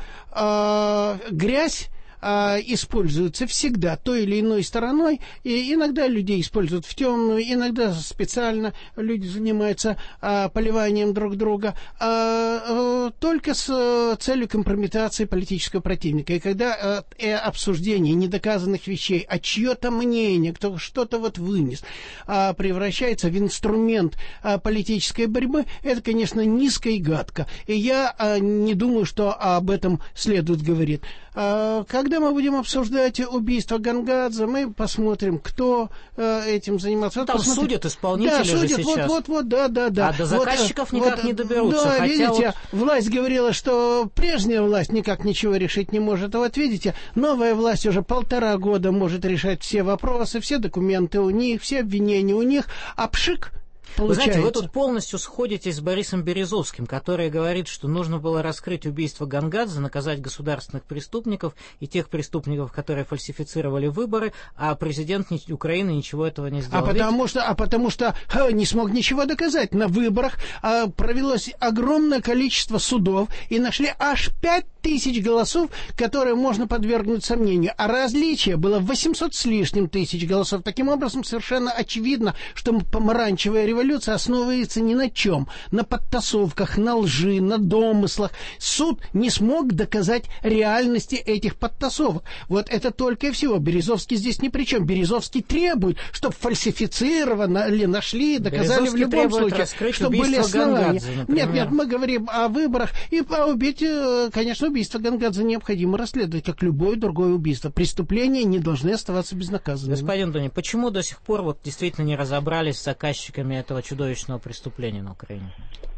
а, грязь используются всегда той или иной стороной, и иногда людей используют в темную, иногда специально люди занимаются а, поливанием друг друга, а, а, только с целью компрометации политического противника. И когда а, обсуждение недоказанных вещей, а чье-то мнение, кто что-то вот вынес, а, превращается в инструмент а, политической борьбы, это, конечно, низко и гадко. И я а, не думаю, что об этом следует говорить. А, когда мы будем обсуждать убийство Гангадзе, мы посмотрим, кто э, этим занимается. Вот там посмотрим. Судят исполнители да, же судят, сейчас. Вот, вот, вот, да, да, да. А до заказчиков вот, никак вот, не доберутся. Да, хотя видите, вот... власть говорила, что прежняя власть никак ничего решить не может. А вот видите, новая власть уже полтора года может решать все вопросы, все документы у них, все обвинения у них, а пшик. Вы знаете, вы тут полностью сходитесь с Борисом Березовским, который говорит, что нужно было раскрыть убийство Гангадзе, наказать государственных преступников и тех преступников, которые фальсифицировали выборы, а президент Украины ничего этого не сделал. А потому что, а потому что ха, не смог ничего доказать. На выборах а, провелось огромное количество судов и нашли аж пять тысяч голосов, которые можно подвергнуть сомнению. А различие было восемьсот с лишним тысяч голосов. Таким образом, совершенно очевидно, что помаранчевая революция основывается ни на чем. На подтасовках, на лжи, на домыслах. Суд не смог доказать реальности этих подтасовок. Вот это только и всего. Березовский здесь ни при чем. Березовский требует, чтобы фальсифицировали, нашли, доказали Березовский в любом случае, что были основания. Гангадзе, нет, нет, мы говорим о выборах и о убийстве, конечно, убийство Гангадзе необходимо расследовать, как любое другое убийство. Преступления не должны оставаться безнаказанными. Господин Дуня, почему до сих пор вот действительно не разобрались с заказчиками этого чудовищного преступления на Украине?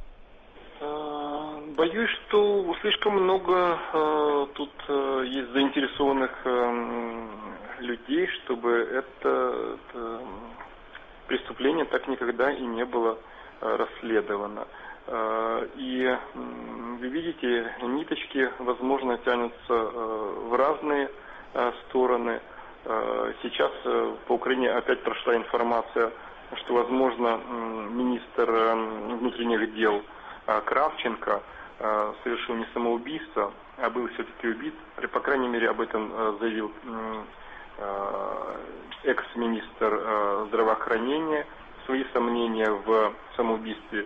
Боюсь, что слишком много э, тут э, есть заинтересованных э, людей, чтобы это, это преступление так никогда и не было э, расследовано. Э, и э, вы видите, ниточки, возможно, тянутся э, в разные э, стороны. Э, сейчас э, по Украине опять прошла информация, что, возможно, э, министр э, внутренних дел э, Кравченко совершил не самоубийство, а был все-таки убит. По крайней мере, об этом заявил экс-министр здравоохранения. Свои сомнения в самоубийстве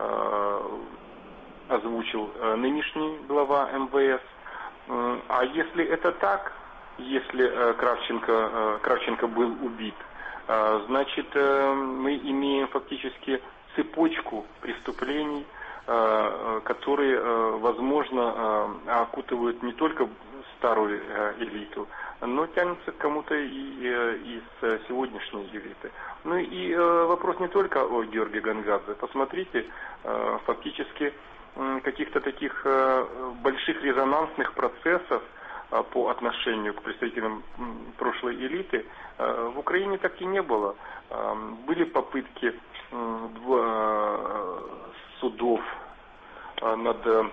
озвучил нынешний глава эм вэ эс. А если это так, если Кравченко, Кравченко был убит, значит, мы имеем фактически цепочку преступлений, которые, возможно, окутывают не только старую элиту, но тянутся к кому-то и из сегодняшней элиты. Ну и вопрос не только о Георгии Гангадзе. Посмотрите, фактически каких-то таких больших резонансных процессов по отношению к представителям прошлой элиты в Украине так и не было. Были попытки судов над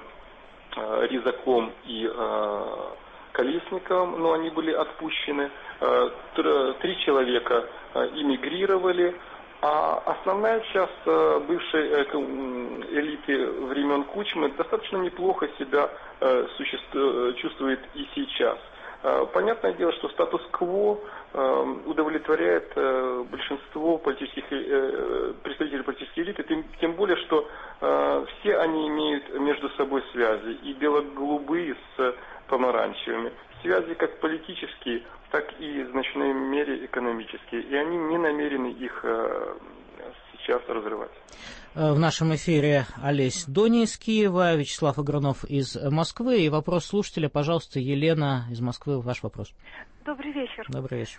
Ризаком и Колесниковым, но они были отпущены. Три человека эмигрировали, а основная часть бывшей элиты времен Кучмы достаточно неплохо себя чувствует и сейчас. Понятное дело, что статус-кво удовлетворяет большинство политических, представителей политической элиты, тем, тем более, что все они имеют между собой связи, и бело-голубые с помаранчевыми. Связи как политические, так и в значительной мере экономические, и они не намерены их сейчас разрывать. В нашем эфире Олесь Доня из Киева, Вячеслав Игрунов из Москвы. И вопрос слушателя, пожалуйста, Елена из Москвы, ваш вопрос. Добрый вечер. Добрый вечер.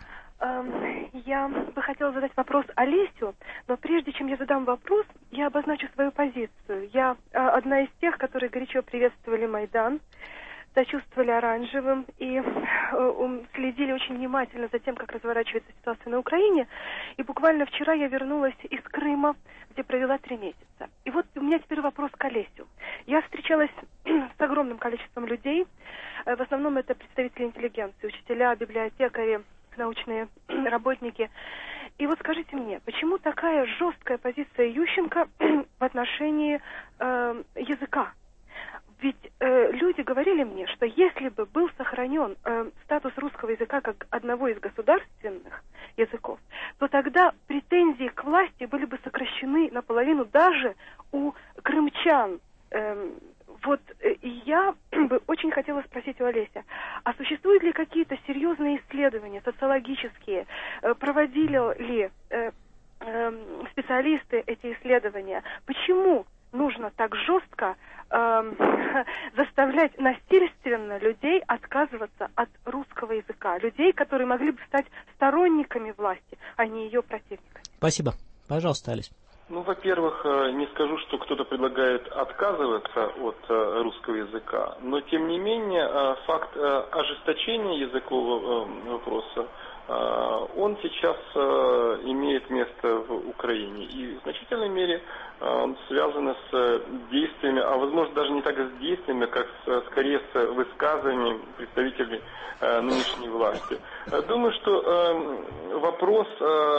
Я бы хотела задать вопрос Олесю, но прежде чем я задам вопрос, я обозначу свою позицию. Я одна из тех, которые горячо приветствовали Майдан, сочувствовали оранжевым и э, следили очень внимательно за тем, как разворачивается ситуация на Украине. И буквально вчера я вернулась из Крыма, где провела три месяца. И вот у меня теперь вопрос к Олесю. Я встречалась с огромным количеством людей. Э, в основном это представители интеллигенции, учителя, библиотекари, научные работники. И вот скажите мне, почему такая жесткая позиция Ющенко в отношении э, языка? Ведь э, люди говорили мне, что если бы был сохранен э, статус русского языка как одного из государственных языков, то тогда претензии к власти были бы сокращены наполовину даже у крымчан. Э, вот э, я бы очень хотела спросить у Олеся, а существуют ли какие-то серьезные исследования, социологические, э, проводили ли э, э, специалисты эти исследования? Почему нужно так жестко э, заставлять насильственно людей отказываться от русского языка? Людей, которые могли бы стать сторонниками власти, а не ее противниками. Спасибо. Пожалуйста, Олесь. Ну, во-первых, не скажу, что кто-то предлагает отказываться от русского языка, но, тем не менее, факт ожесточения языкового вопроса, он сейчас имеет место в Украине. И в значительной мере он связан с действиями, а возможно даже не так с действиями, как с, скорее с высказываниями представителей нынешней власти. Думаю, что вопрос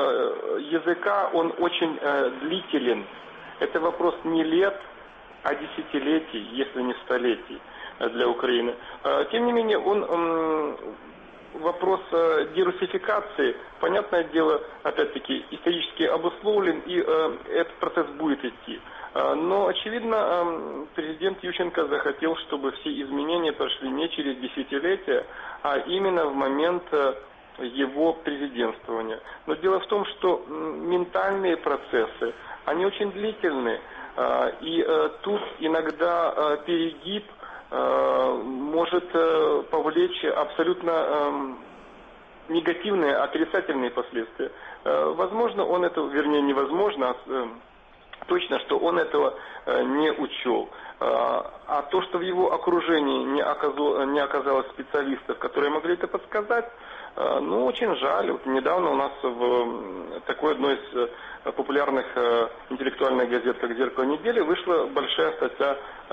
языка, он очень длителен. Это вопрос не лет, а десятилетий, если не столетий для Украины. Тем не менее, он... Вопрос дерусификации, понятное дело, опять-таки, исторически обусловлен, и э, этот процесс будет идти. Э, но, очевидно, э, президент Ющенко захотел, чтобы все изменения прошли не через десятилетия, а именно в момент э, его президентствования. Но дело в том, что э, ментальные процессы, они очень длительные, э, и э, тут иногда э, перегиб может повлечь абсолютно негативные, отрицательные последствия. Возможно, он это, вернее, невозможно, а точно, что он этого не учел. А то, что в его окружении не оказалось, не оказалось специалистов, которые могли это подсказать, ну, очень жаль. Вот недавно у нас в такой одной из популярных интеллектуальных газет, как «Зеркало недели», вышла большая статья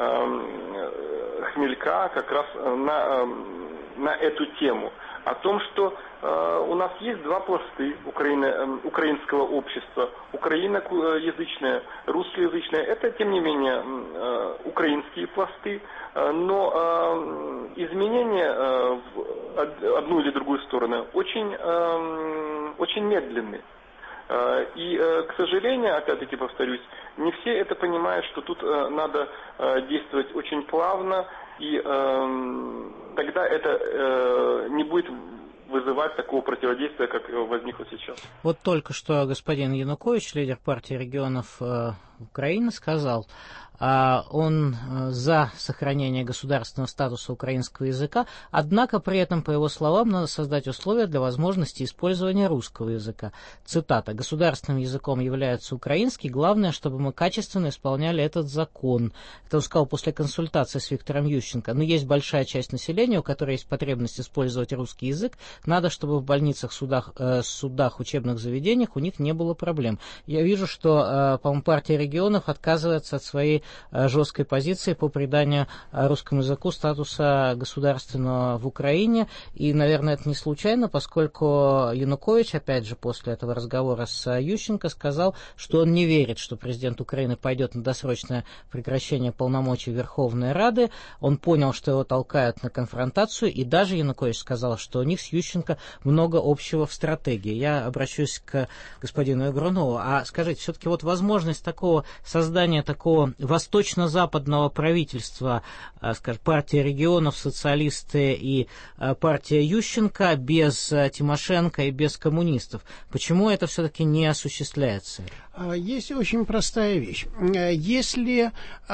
Хмелька как раз на, на эту тему. О том, что э, у нас есть два пласты Украины, э, украинского общества. Украиноязычное, русскоязычное. Это, тем не менее, э, украинские пласты. Э, но э, изменения э, в одну или другую сторону очень, э, очень медленны. Э, и, э, к сожалению, опять-таки повторюсь, не все это понимают, что тут э, надо э, действовать очень плавно. И э, тогда это э, не будет вызывать такого противодействия, как возникло сейчас. Вот только что господин Янукович, лидер партии регионов э, Украины, сказал, э, он э, за сохранение государственного статуса украинского языка, однако при этом, по его словам, надо создать условия для возможности использования русского языка. Цитата: «Государственным языком является украинский, главное, чтобы мы качественно исполняли этот закон». Это он сказал после консультации с Виктором Ющенко. Но есть большая часть населения, у которой есть потребность использовать русский язык. Надо, чтобы в больницах, судах, э, судах, учебных заведениях у них не было проблем. Я вижу, что, э, по-моему, партия регионов отказывается от своей э, жесткой позиции по приданию э, русскому языку статуса государственного в Украине. И, наверное, это не случайно, поскольку Янукович, опять же, после этого разговора с э, Ющенко, сказал, что он не верит, что президент Украины пойдет на досрочное прекращение полномочий Верховной Рады. Он понял, что его толкают на конфронтацию, и даже Янукович сказал, что у них с Ющенко много общего в стратегии. Я обращусь к господину Игрунову. А скажите, все-таки вот возможность такого создания такого восточно-западного правительства, скажем, партия регионов, социалисты и партия Ющенко без Тимошенко и без коммунистов, почему это все-таки не осуществляется? Есть очень простая вещь. Если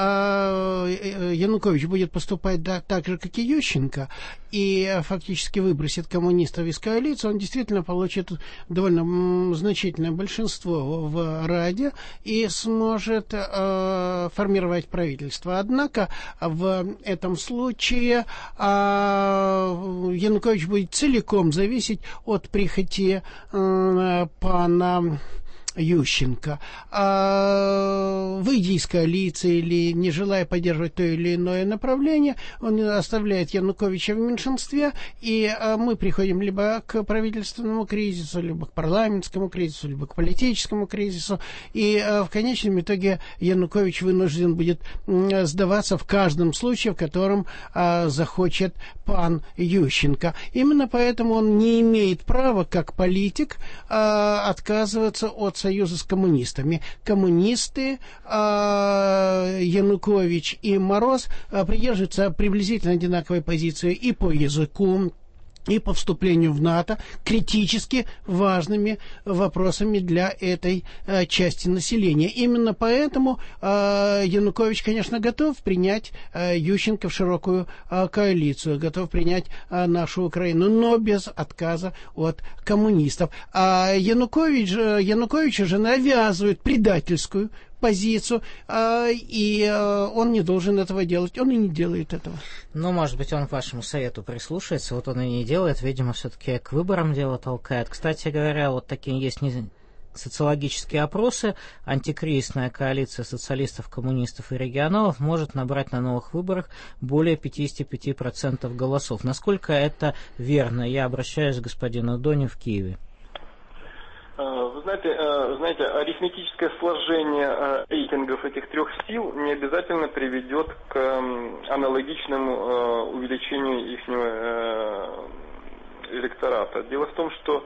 Янукович будет поступать так же, как и Ющенко, и фактически выбросит коммунистов из коалиции, он действительно получит довольно значительное большинство в Раде и сможет формировать правительство. Однако в этом случае Янукович будет целиком зависеть от прихоти пана Ющенко, а, выйдя из коалиции или не желая поддерживать то или иное направление, он оставляет Януковича в меньшинстве, и а, мы приходим либо к правительственному кризису, либо к парламентскому кризису, либо к политическому кризису, и а, в конечном итоге Янукович вынужден будет м, сдаваться в каждом случае, в котором а, захочет пан Ющенко. Именно поэтому он не имеет права, как политик, а, отказываться от союза с коммунистами. Коммунисты, э, Янукович и Мороз э, придерживаются приблизительно одинаковой позиции и по языку, и по вступлению в НАТО, критически важными вопросами для этой э, части населения. Именно поэтому э, Янукович, конечно, готов принять э, Ющенко в широкую э, коалицию, готов принять э, нашу Украину, но без отказа от коммунистов. А Янукович, Янукович же навязывает предательскую позицию, и он не должен этого делать. Он и не делает этого. Ну, может быть, он к вашему совету прислушается, вот он и не делает, видимо, все-таки к выборам дело толкает. Кстати говоря, вот такие есть не... социологические опросы. Антикризисная коалиция социалистов, коммунистов и регионалов может набрать на новых выборах более пятьдесят пять процентов голосов. Насколько это верно? Я обращаюсь к господину Доне в Киеве. Вы знаете, знаете, арифметическое сложение рейтингов этих трех сил не обязательно приведет к аналогичному увеличению их электората. Дело в том, что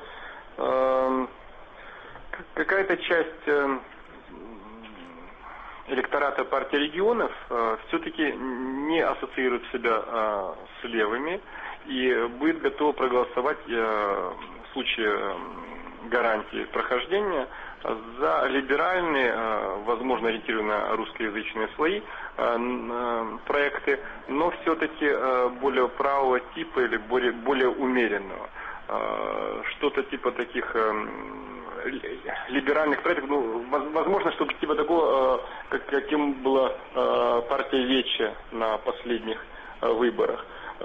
какая-то часть электората партии регионов все-таки не ассоциирует себя с левыми и будет готова проголосовать в случае гарантии прохождения за либеральные, возможно, ориентированные на русскоязычные слои проекты, но все-таки более правого типа или более, более умеренного. Что-то типа таких либеральных проектов, ну, возможно, что-то типа такого, как, каким была партия Вече на последних выборах.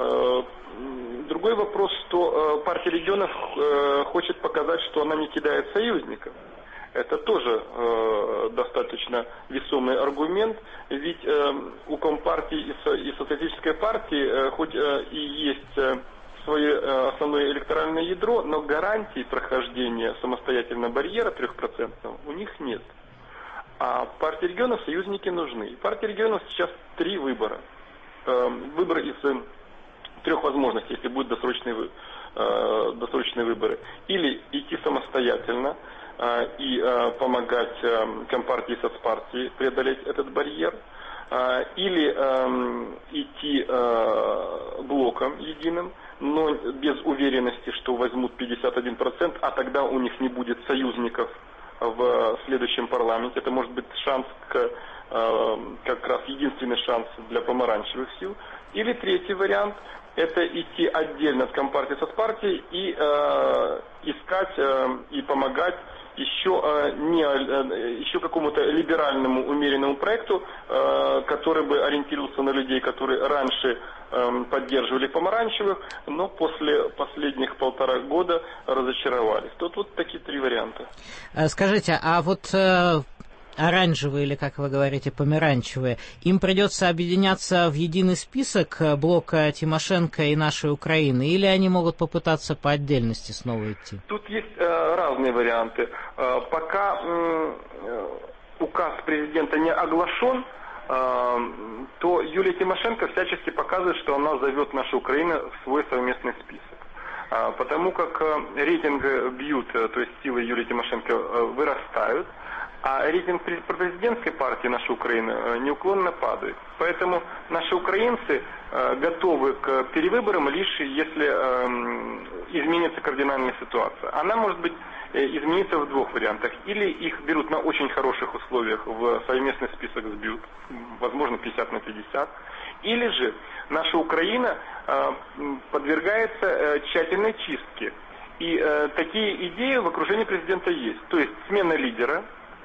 Другой вопрос, что партия регионов хочет показать, что она не кидает союзников. Это тоже э, достаточно весомый аргумент, ведь э, у Компартии и, со, и Социалистической партии э, хоть э, и есть э, свое э, основное электоральное ядро, но гарантий прохождения самостоятельно барьера трехпроцентного у них нет. А партии регионов союзники нужны. И партии регионов сейчас три выбора. Э, выбор из э, трех возможностей, если будут досрочные, э, досрочные выборы. Или идти самостоятельно и э, помогать э, Компартии и соцпартии преодолеть этот барьер, э, или э, идти э, блоком единым, но без уверенности, что возьмут пятьдесят один процент, а тогда у них не будет союзников в следующем парламенте. Это может быть шанс, к, э, как раз единственный шанс для помаранчевых сил. Или третий вариант – это идти отдельно от Компартии и соцпартии и э, искать э, и помогать еще, э, не, э, еще какому-то либеральному умеренному проекту, э, который бы ориентировался на людей, которые раньше э, поддерживали помаранчевых, но после последних полтора года разочаровались. Тут вот такие три варианта. Скажите, а вот э, оранжевые, или, как вы говорите, помаранчевые, им придется объединяться в единый список блока Тимошенко и нашей Украины, или они могут попытаться по отдельности снова идти? Тут есть э, разные варианты. Э, пока э, указ президента не оглашен, э, то Юлия Тимошенко всячески показывает, что она зовет нашу Украину в свой совместный список. Э, потому как э, рейтинг бьют, э, то есть силы Юлии Тимошенко э, вырастают, а рейтинг президентской партии нашей Украины неуклонно падает. Поэтому наши украинцы э, готовы к перевыборам лишь если э, изменится кардинальная ситуация. Она может быть э, изменится в двух вариантах. Или их берут на очень хороших условиях в совместный список сбьют, возможно пятьдесят на пятьдесят. Или же наша Украина э, подвергается э, тщательной чистке. И э, такие идеи в окружении президента есть. То есть смена лидера,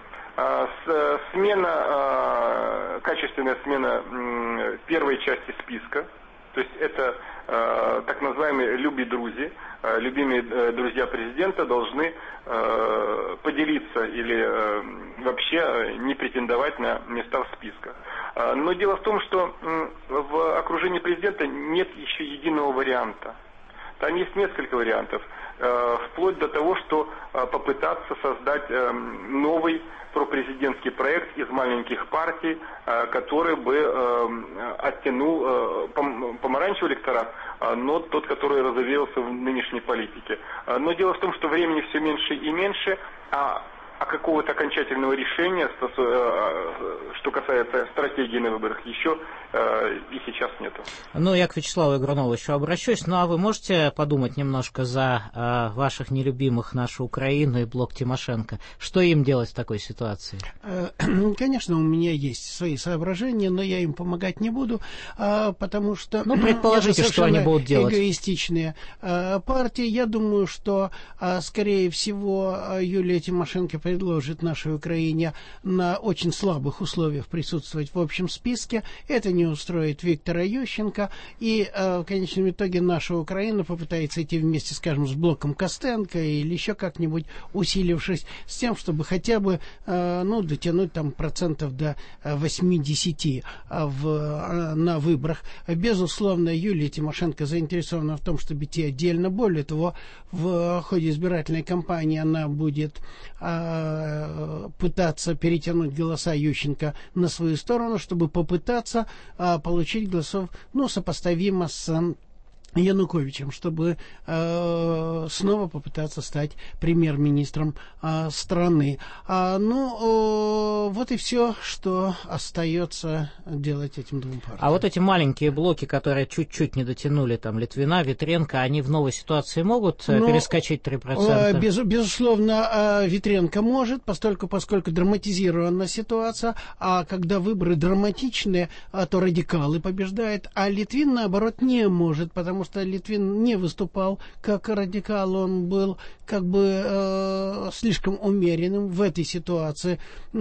смена, качественная смена первой части списка, то есть это так называемые люби-друзи, любимые друзья президента должны поделиться или вообще не претендовать на места в списках. Но дело в том, что в окружении президента нет еще единого варианта. Там есть несколько вариантов, вплоть до того, что попытаться создать новый пропрезидентский проект из маленьких партий, который бы оттянул помаранчевый электорат, но тот, который разовелся в нынешней политике. Но дело в том, что времени все меньше и меньше, а А какого-то окончательного решения, что касается стратегии на выборах, еще э, и сейчас нету. Ну, я к Вячеславу Игрунову еще обращусь. Ну, а вы можете подумать немножко за э, ваших нелюбимых, нашу Украину и блок Тимошенко? Что им делать в такой ситуации? Конечно, у меня есть свои соображения, но я им помогать не буду, потому что... Ну, предположите, что они будут делать. Эгоистичные партии. Я думаю, что, скорее всего, Юлия Тимошенко предложит нашей Украине на очень слабых условиях присутствовать в общем списке. Это не устроит Виктора Ющенко. И э, в конечном итоге наша Украина попытается идти вместе, скажем, с блоком Костенко или еще как-нибудь усилившись с тем, чтобы хотя бы э, ну, дотянуть там процентов до восьмидесяти в, э, на выборах. Безусловно, Юлия Тимошенко заинтересована в том, чтобы идти отдельно. Более того, в ходе избирательной кампании она будет э, пытаться перетянуть голоса Ющенко на свою сторону, чтобы попытаться а, получить голосов, ну, сопоставимо с Януковичем, чтобы э, снова попытаться стать премьер-министром э, страны. А, ну, э, вот и все, что остается делать этим двум партиям. А вот эти маленькие блоки, которые чуть-чуть не дотянули, там, Литвина, Ветренко, они в новой ситуации могут ну, перескочить три процента? Без, безусловно, Ветренко может, поскольку, поскольку драматизирована ситуация, а когда выборы драматичные, то радикалы побеждают, а Литвин, наоборот, не может, потому что Литвин не выступал как радикал, он был как бы э, слишком умеренным в этой ситуации.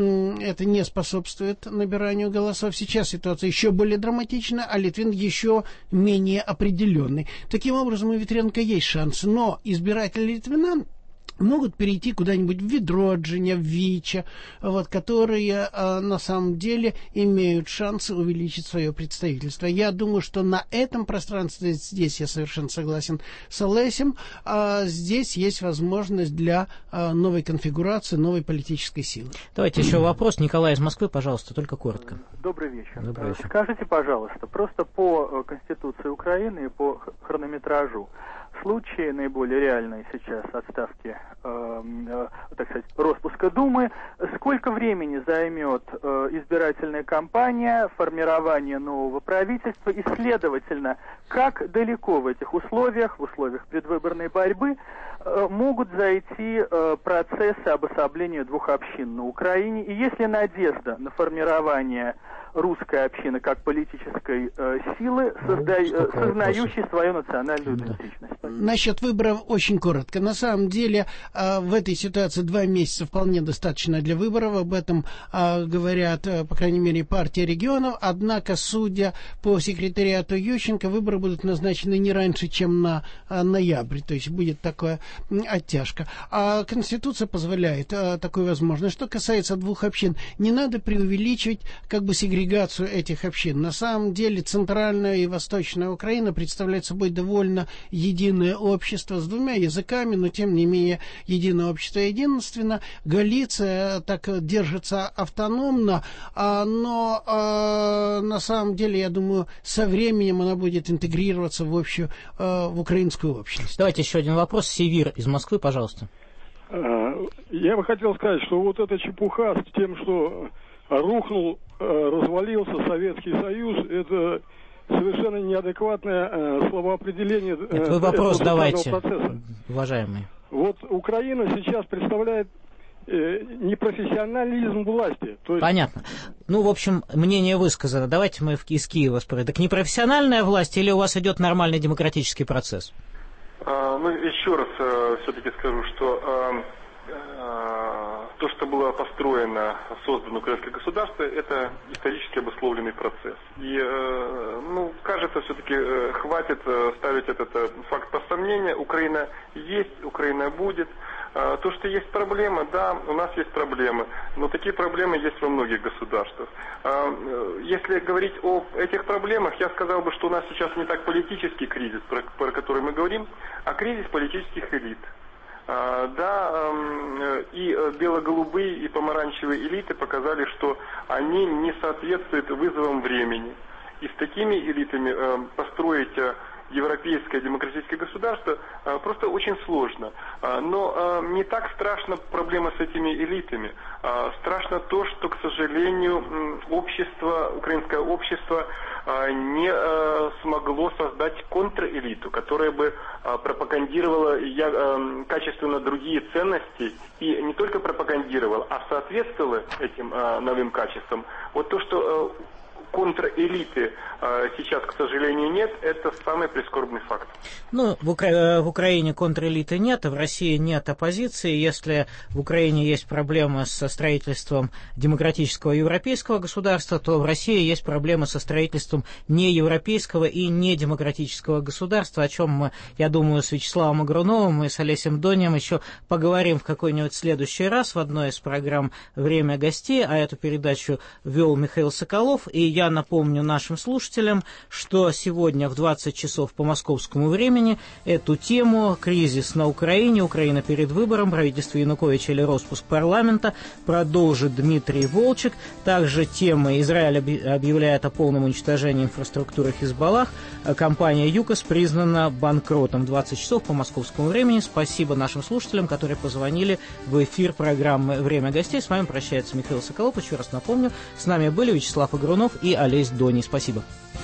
Это не способствует набиранию голосов. Сейчас ситуация еще более драматична, а Литвин еще менее определенный. Таким образом, у Ветренко есть шанс, но избиратели Литвина могут перейти куда-нибудь в Відродження, в Вича, вот, которые э, на самом деле имеют шанс увеличить свое представительство. Я думаю, что на этом пространстве, здесь я совершенно согласен с Олесем, э, здесь есть возможность для э, новой конфигурации, новой политической силы. Давайте еще вопрос. Николай из Москвы, пожалуйста, только коротко. Добрый вечер. Добрый вечер. Скажите, пожалуйста, просто по Конституции Украины и по хронометражу, случаи наиболее реальные сейчас отставки, э, э, так сказать, распуска Думы, сколько времени займет э, избирательная кампания, формирование нового правительства и, следовательно, как далеко в этих условиях, в условиях предвыборной борьбы, э, могут зайти э, процессы обособления двух общин на Украине, и есть ли надежда на формирование русской общины как политической э, силы, созда... э, сознающей свою национальную идентичность? Насчет выборов очень коротко. На самом деле э, в этой ситуации два месяца вполне достаточно для выборов. Об этом э, говорят, э, по крайней мере, партия регионов. Однако, судя по секретариату Ющенко, выборы будут назначены не раньше, чем на э, ноябрь. То есть будет такая э, оттяжка. А Конституция позволяет э, такую возможность. Что касается двух общин, не надо преувеличивать как бы сегрегацию этих общин. На самом деле центральная и восточная Украина представляет собой довольно единое общество с двумя языками, но тем не менее единое общество единственно. Галиция так держится автономно, но на самом деле, я думаю, со временем она будет интегрироваться в общую, в украинскую общность. Давайте еще один вопрос. Севир из Москвы, пожалуйста. Я бы хотел сказать, что вот эта чепуха с тем, что рухнул, развалился Советский Союз, это совершенно неадекватное словоопределение. Это вы вопрос давайте, процесса. Уважаемый. Вот Украина сейчас представляет непрофессионализм власти. То есть... Понятно. Ну, в общем, мнение высказано. Давайте мы из Киева спросим. Так непрофессиональная власть или у вас идет нормальный демократический процесс? А, ну, еще раз а, все-таки скажу, что а, а, то, что было построено, создано украинское государство, это исторически обусловленный процесс. И, а, ну, кажется, все-таки а, хватит а, ставить этот а, факт под сомнение. Украина есть, Украина будет. А, то, что есть проблема, да, у нас есть проблемы, но такие проблемы есть во многих государствах. А, если говорить о этих проблемах, я сказал бы, что у нас сейчас не так политический кризис, про, про который мы говорим, а кризис политических элит. А, да, и бело-голубые, и помаранчевые элиты показали, что они не соответствуют вызовам времени. И с такими элитами построить европейское демократическое государство а, просто очень сложно. А, но а, не так страшна проблема с этими элитами. А, страшно то, что, к сожалению, общество, украинское общество а, не а, смогло создать контрэлиту, которая бы а, пропагандировала я, а, качественно другие ценности и не только пропагандировала, а соответствовала этим а, новым качествам. Вот то, что а, контрэлиты э, сейчас, к сожалению, нет, это самый прискорбный факт. Ну, в, Укра... в Украине контрэлиты нет, а в России нет оппозиции. Если в Украине есть проблемы со строительством демократического европейского государства, то в России есть проблемы со строительством неевропейского и недемократического государства, о чем мы, я думаю, с Вячеславом Агруновым и с Олесем Донием еще поговорим в какой-нибудь следующий раз в одной из программ «Время гостей», а эту передачу вел Михаил Соколов, и я я напомню нашим слушателям, что сегодня в двадцать часов по московскому времени эту тему «Кризис на Украине. Украина перед выбором. Правительство Януковича или распуск парламента» продолжит Дмитрий Волчек. Также тема «Израиль объявляет о полном уничтожении инфраструктуры Хизбаллах». Компания ЮКОС признана банкротом. В двадцать часов по московскому времени. Спасибо нашим слушателям, которые позвонили в эфир программы «Время гостей». С вами прощается Михаил Соколов. Еще раз напомню, с нами были Вячеслав Игрунов и Олесь Дони. Спасибо.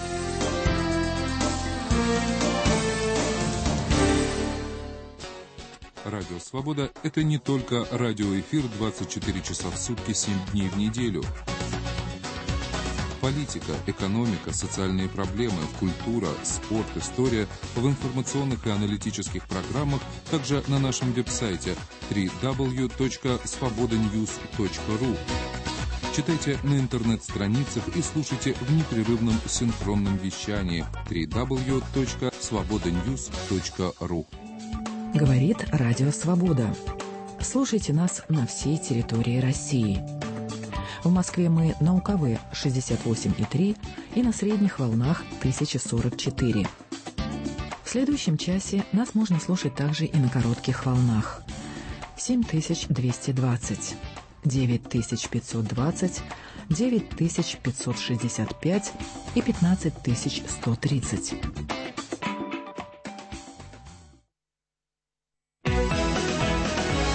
Радио «Свобода» — это не только радиоэфир двадцать четыре часа в сутки, семь дней в неделю. Политика, экономика, социальные проблемы, культура, спорт, история в информационных и аналитических программах, также на нашем веб-сайте дабл-ю дабл-ю дабл-ю точка свобода ньюс точка ру. Читайте на интернет-страницах и слушайте в непрерывном синхронном вещании дабл-ю дабл-ю дабл-ю точка свобода ньюс точка ру. Говорит Радио Свобода. Слушайте нас на всей территории России. В Москве мы на УКВ шестьдесят восемь и три и на средних волнах тысяча сорок четыре. В следующем часе нас можно слушать также и на коротких волнах. семь тысяч двести двадцать, девять тысяч пятьсот двадцать, девять тысяч пятьсот шестьдесят пять и пятнадцать тысяч сто тридцать.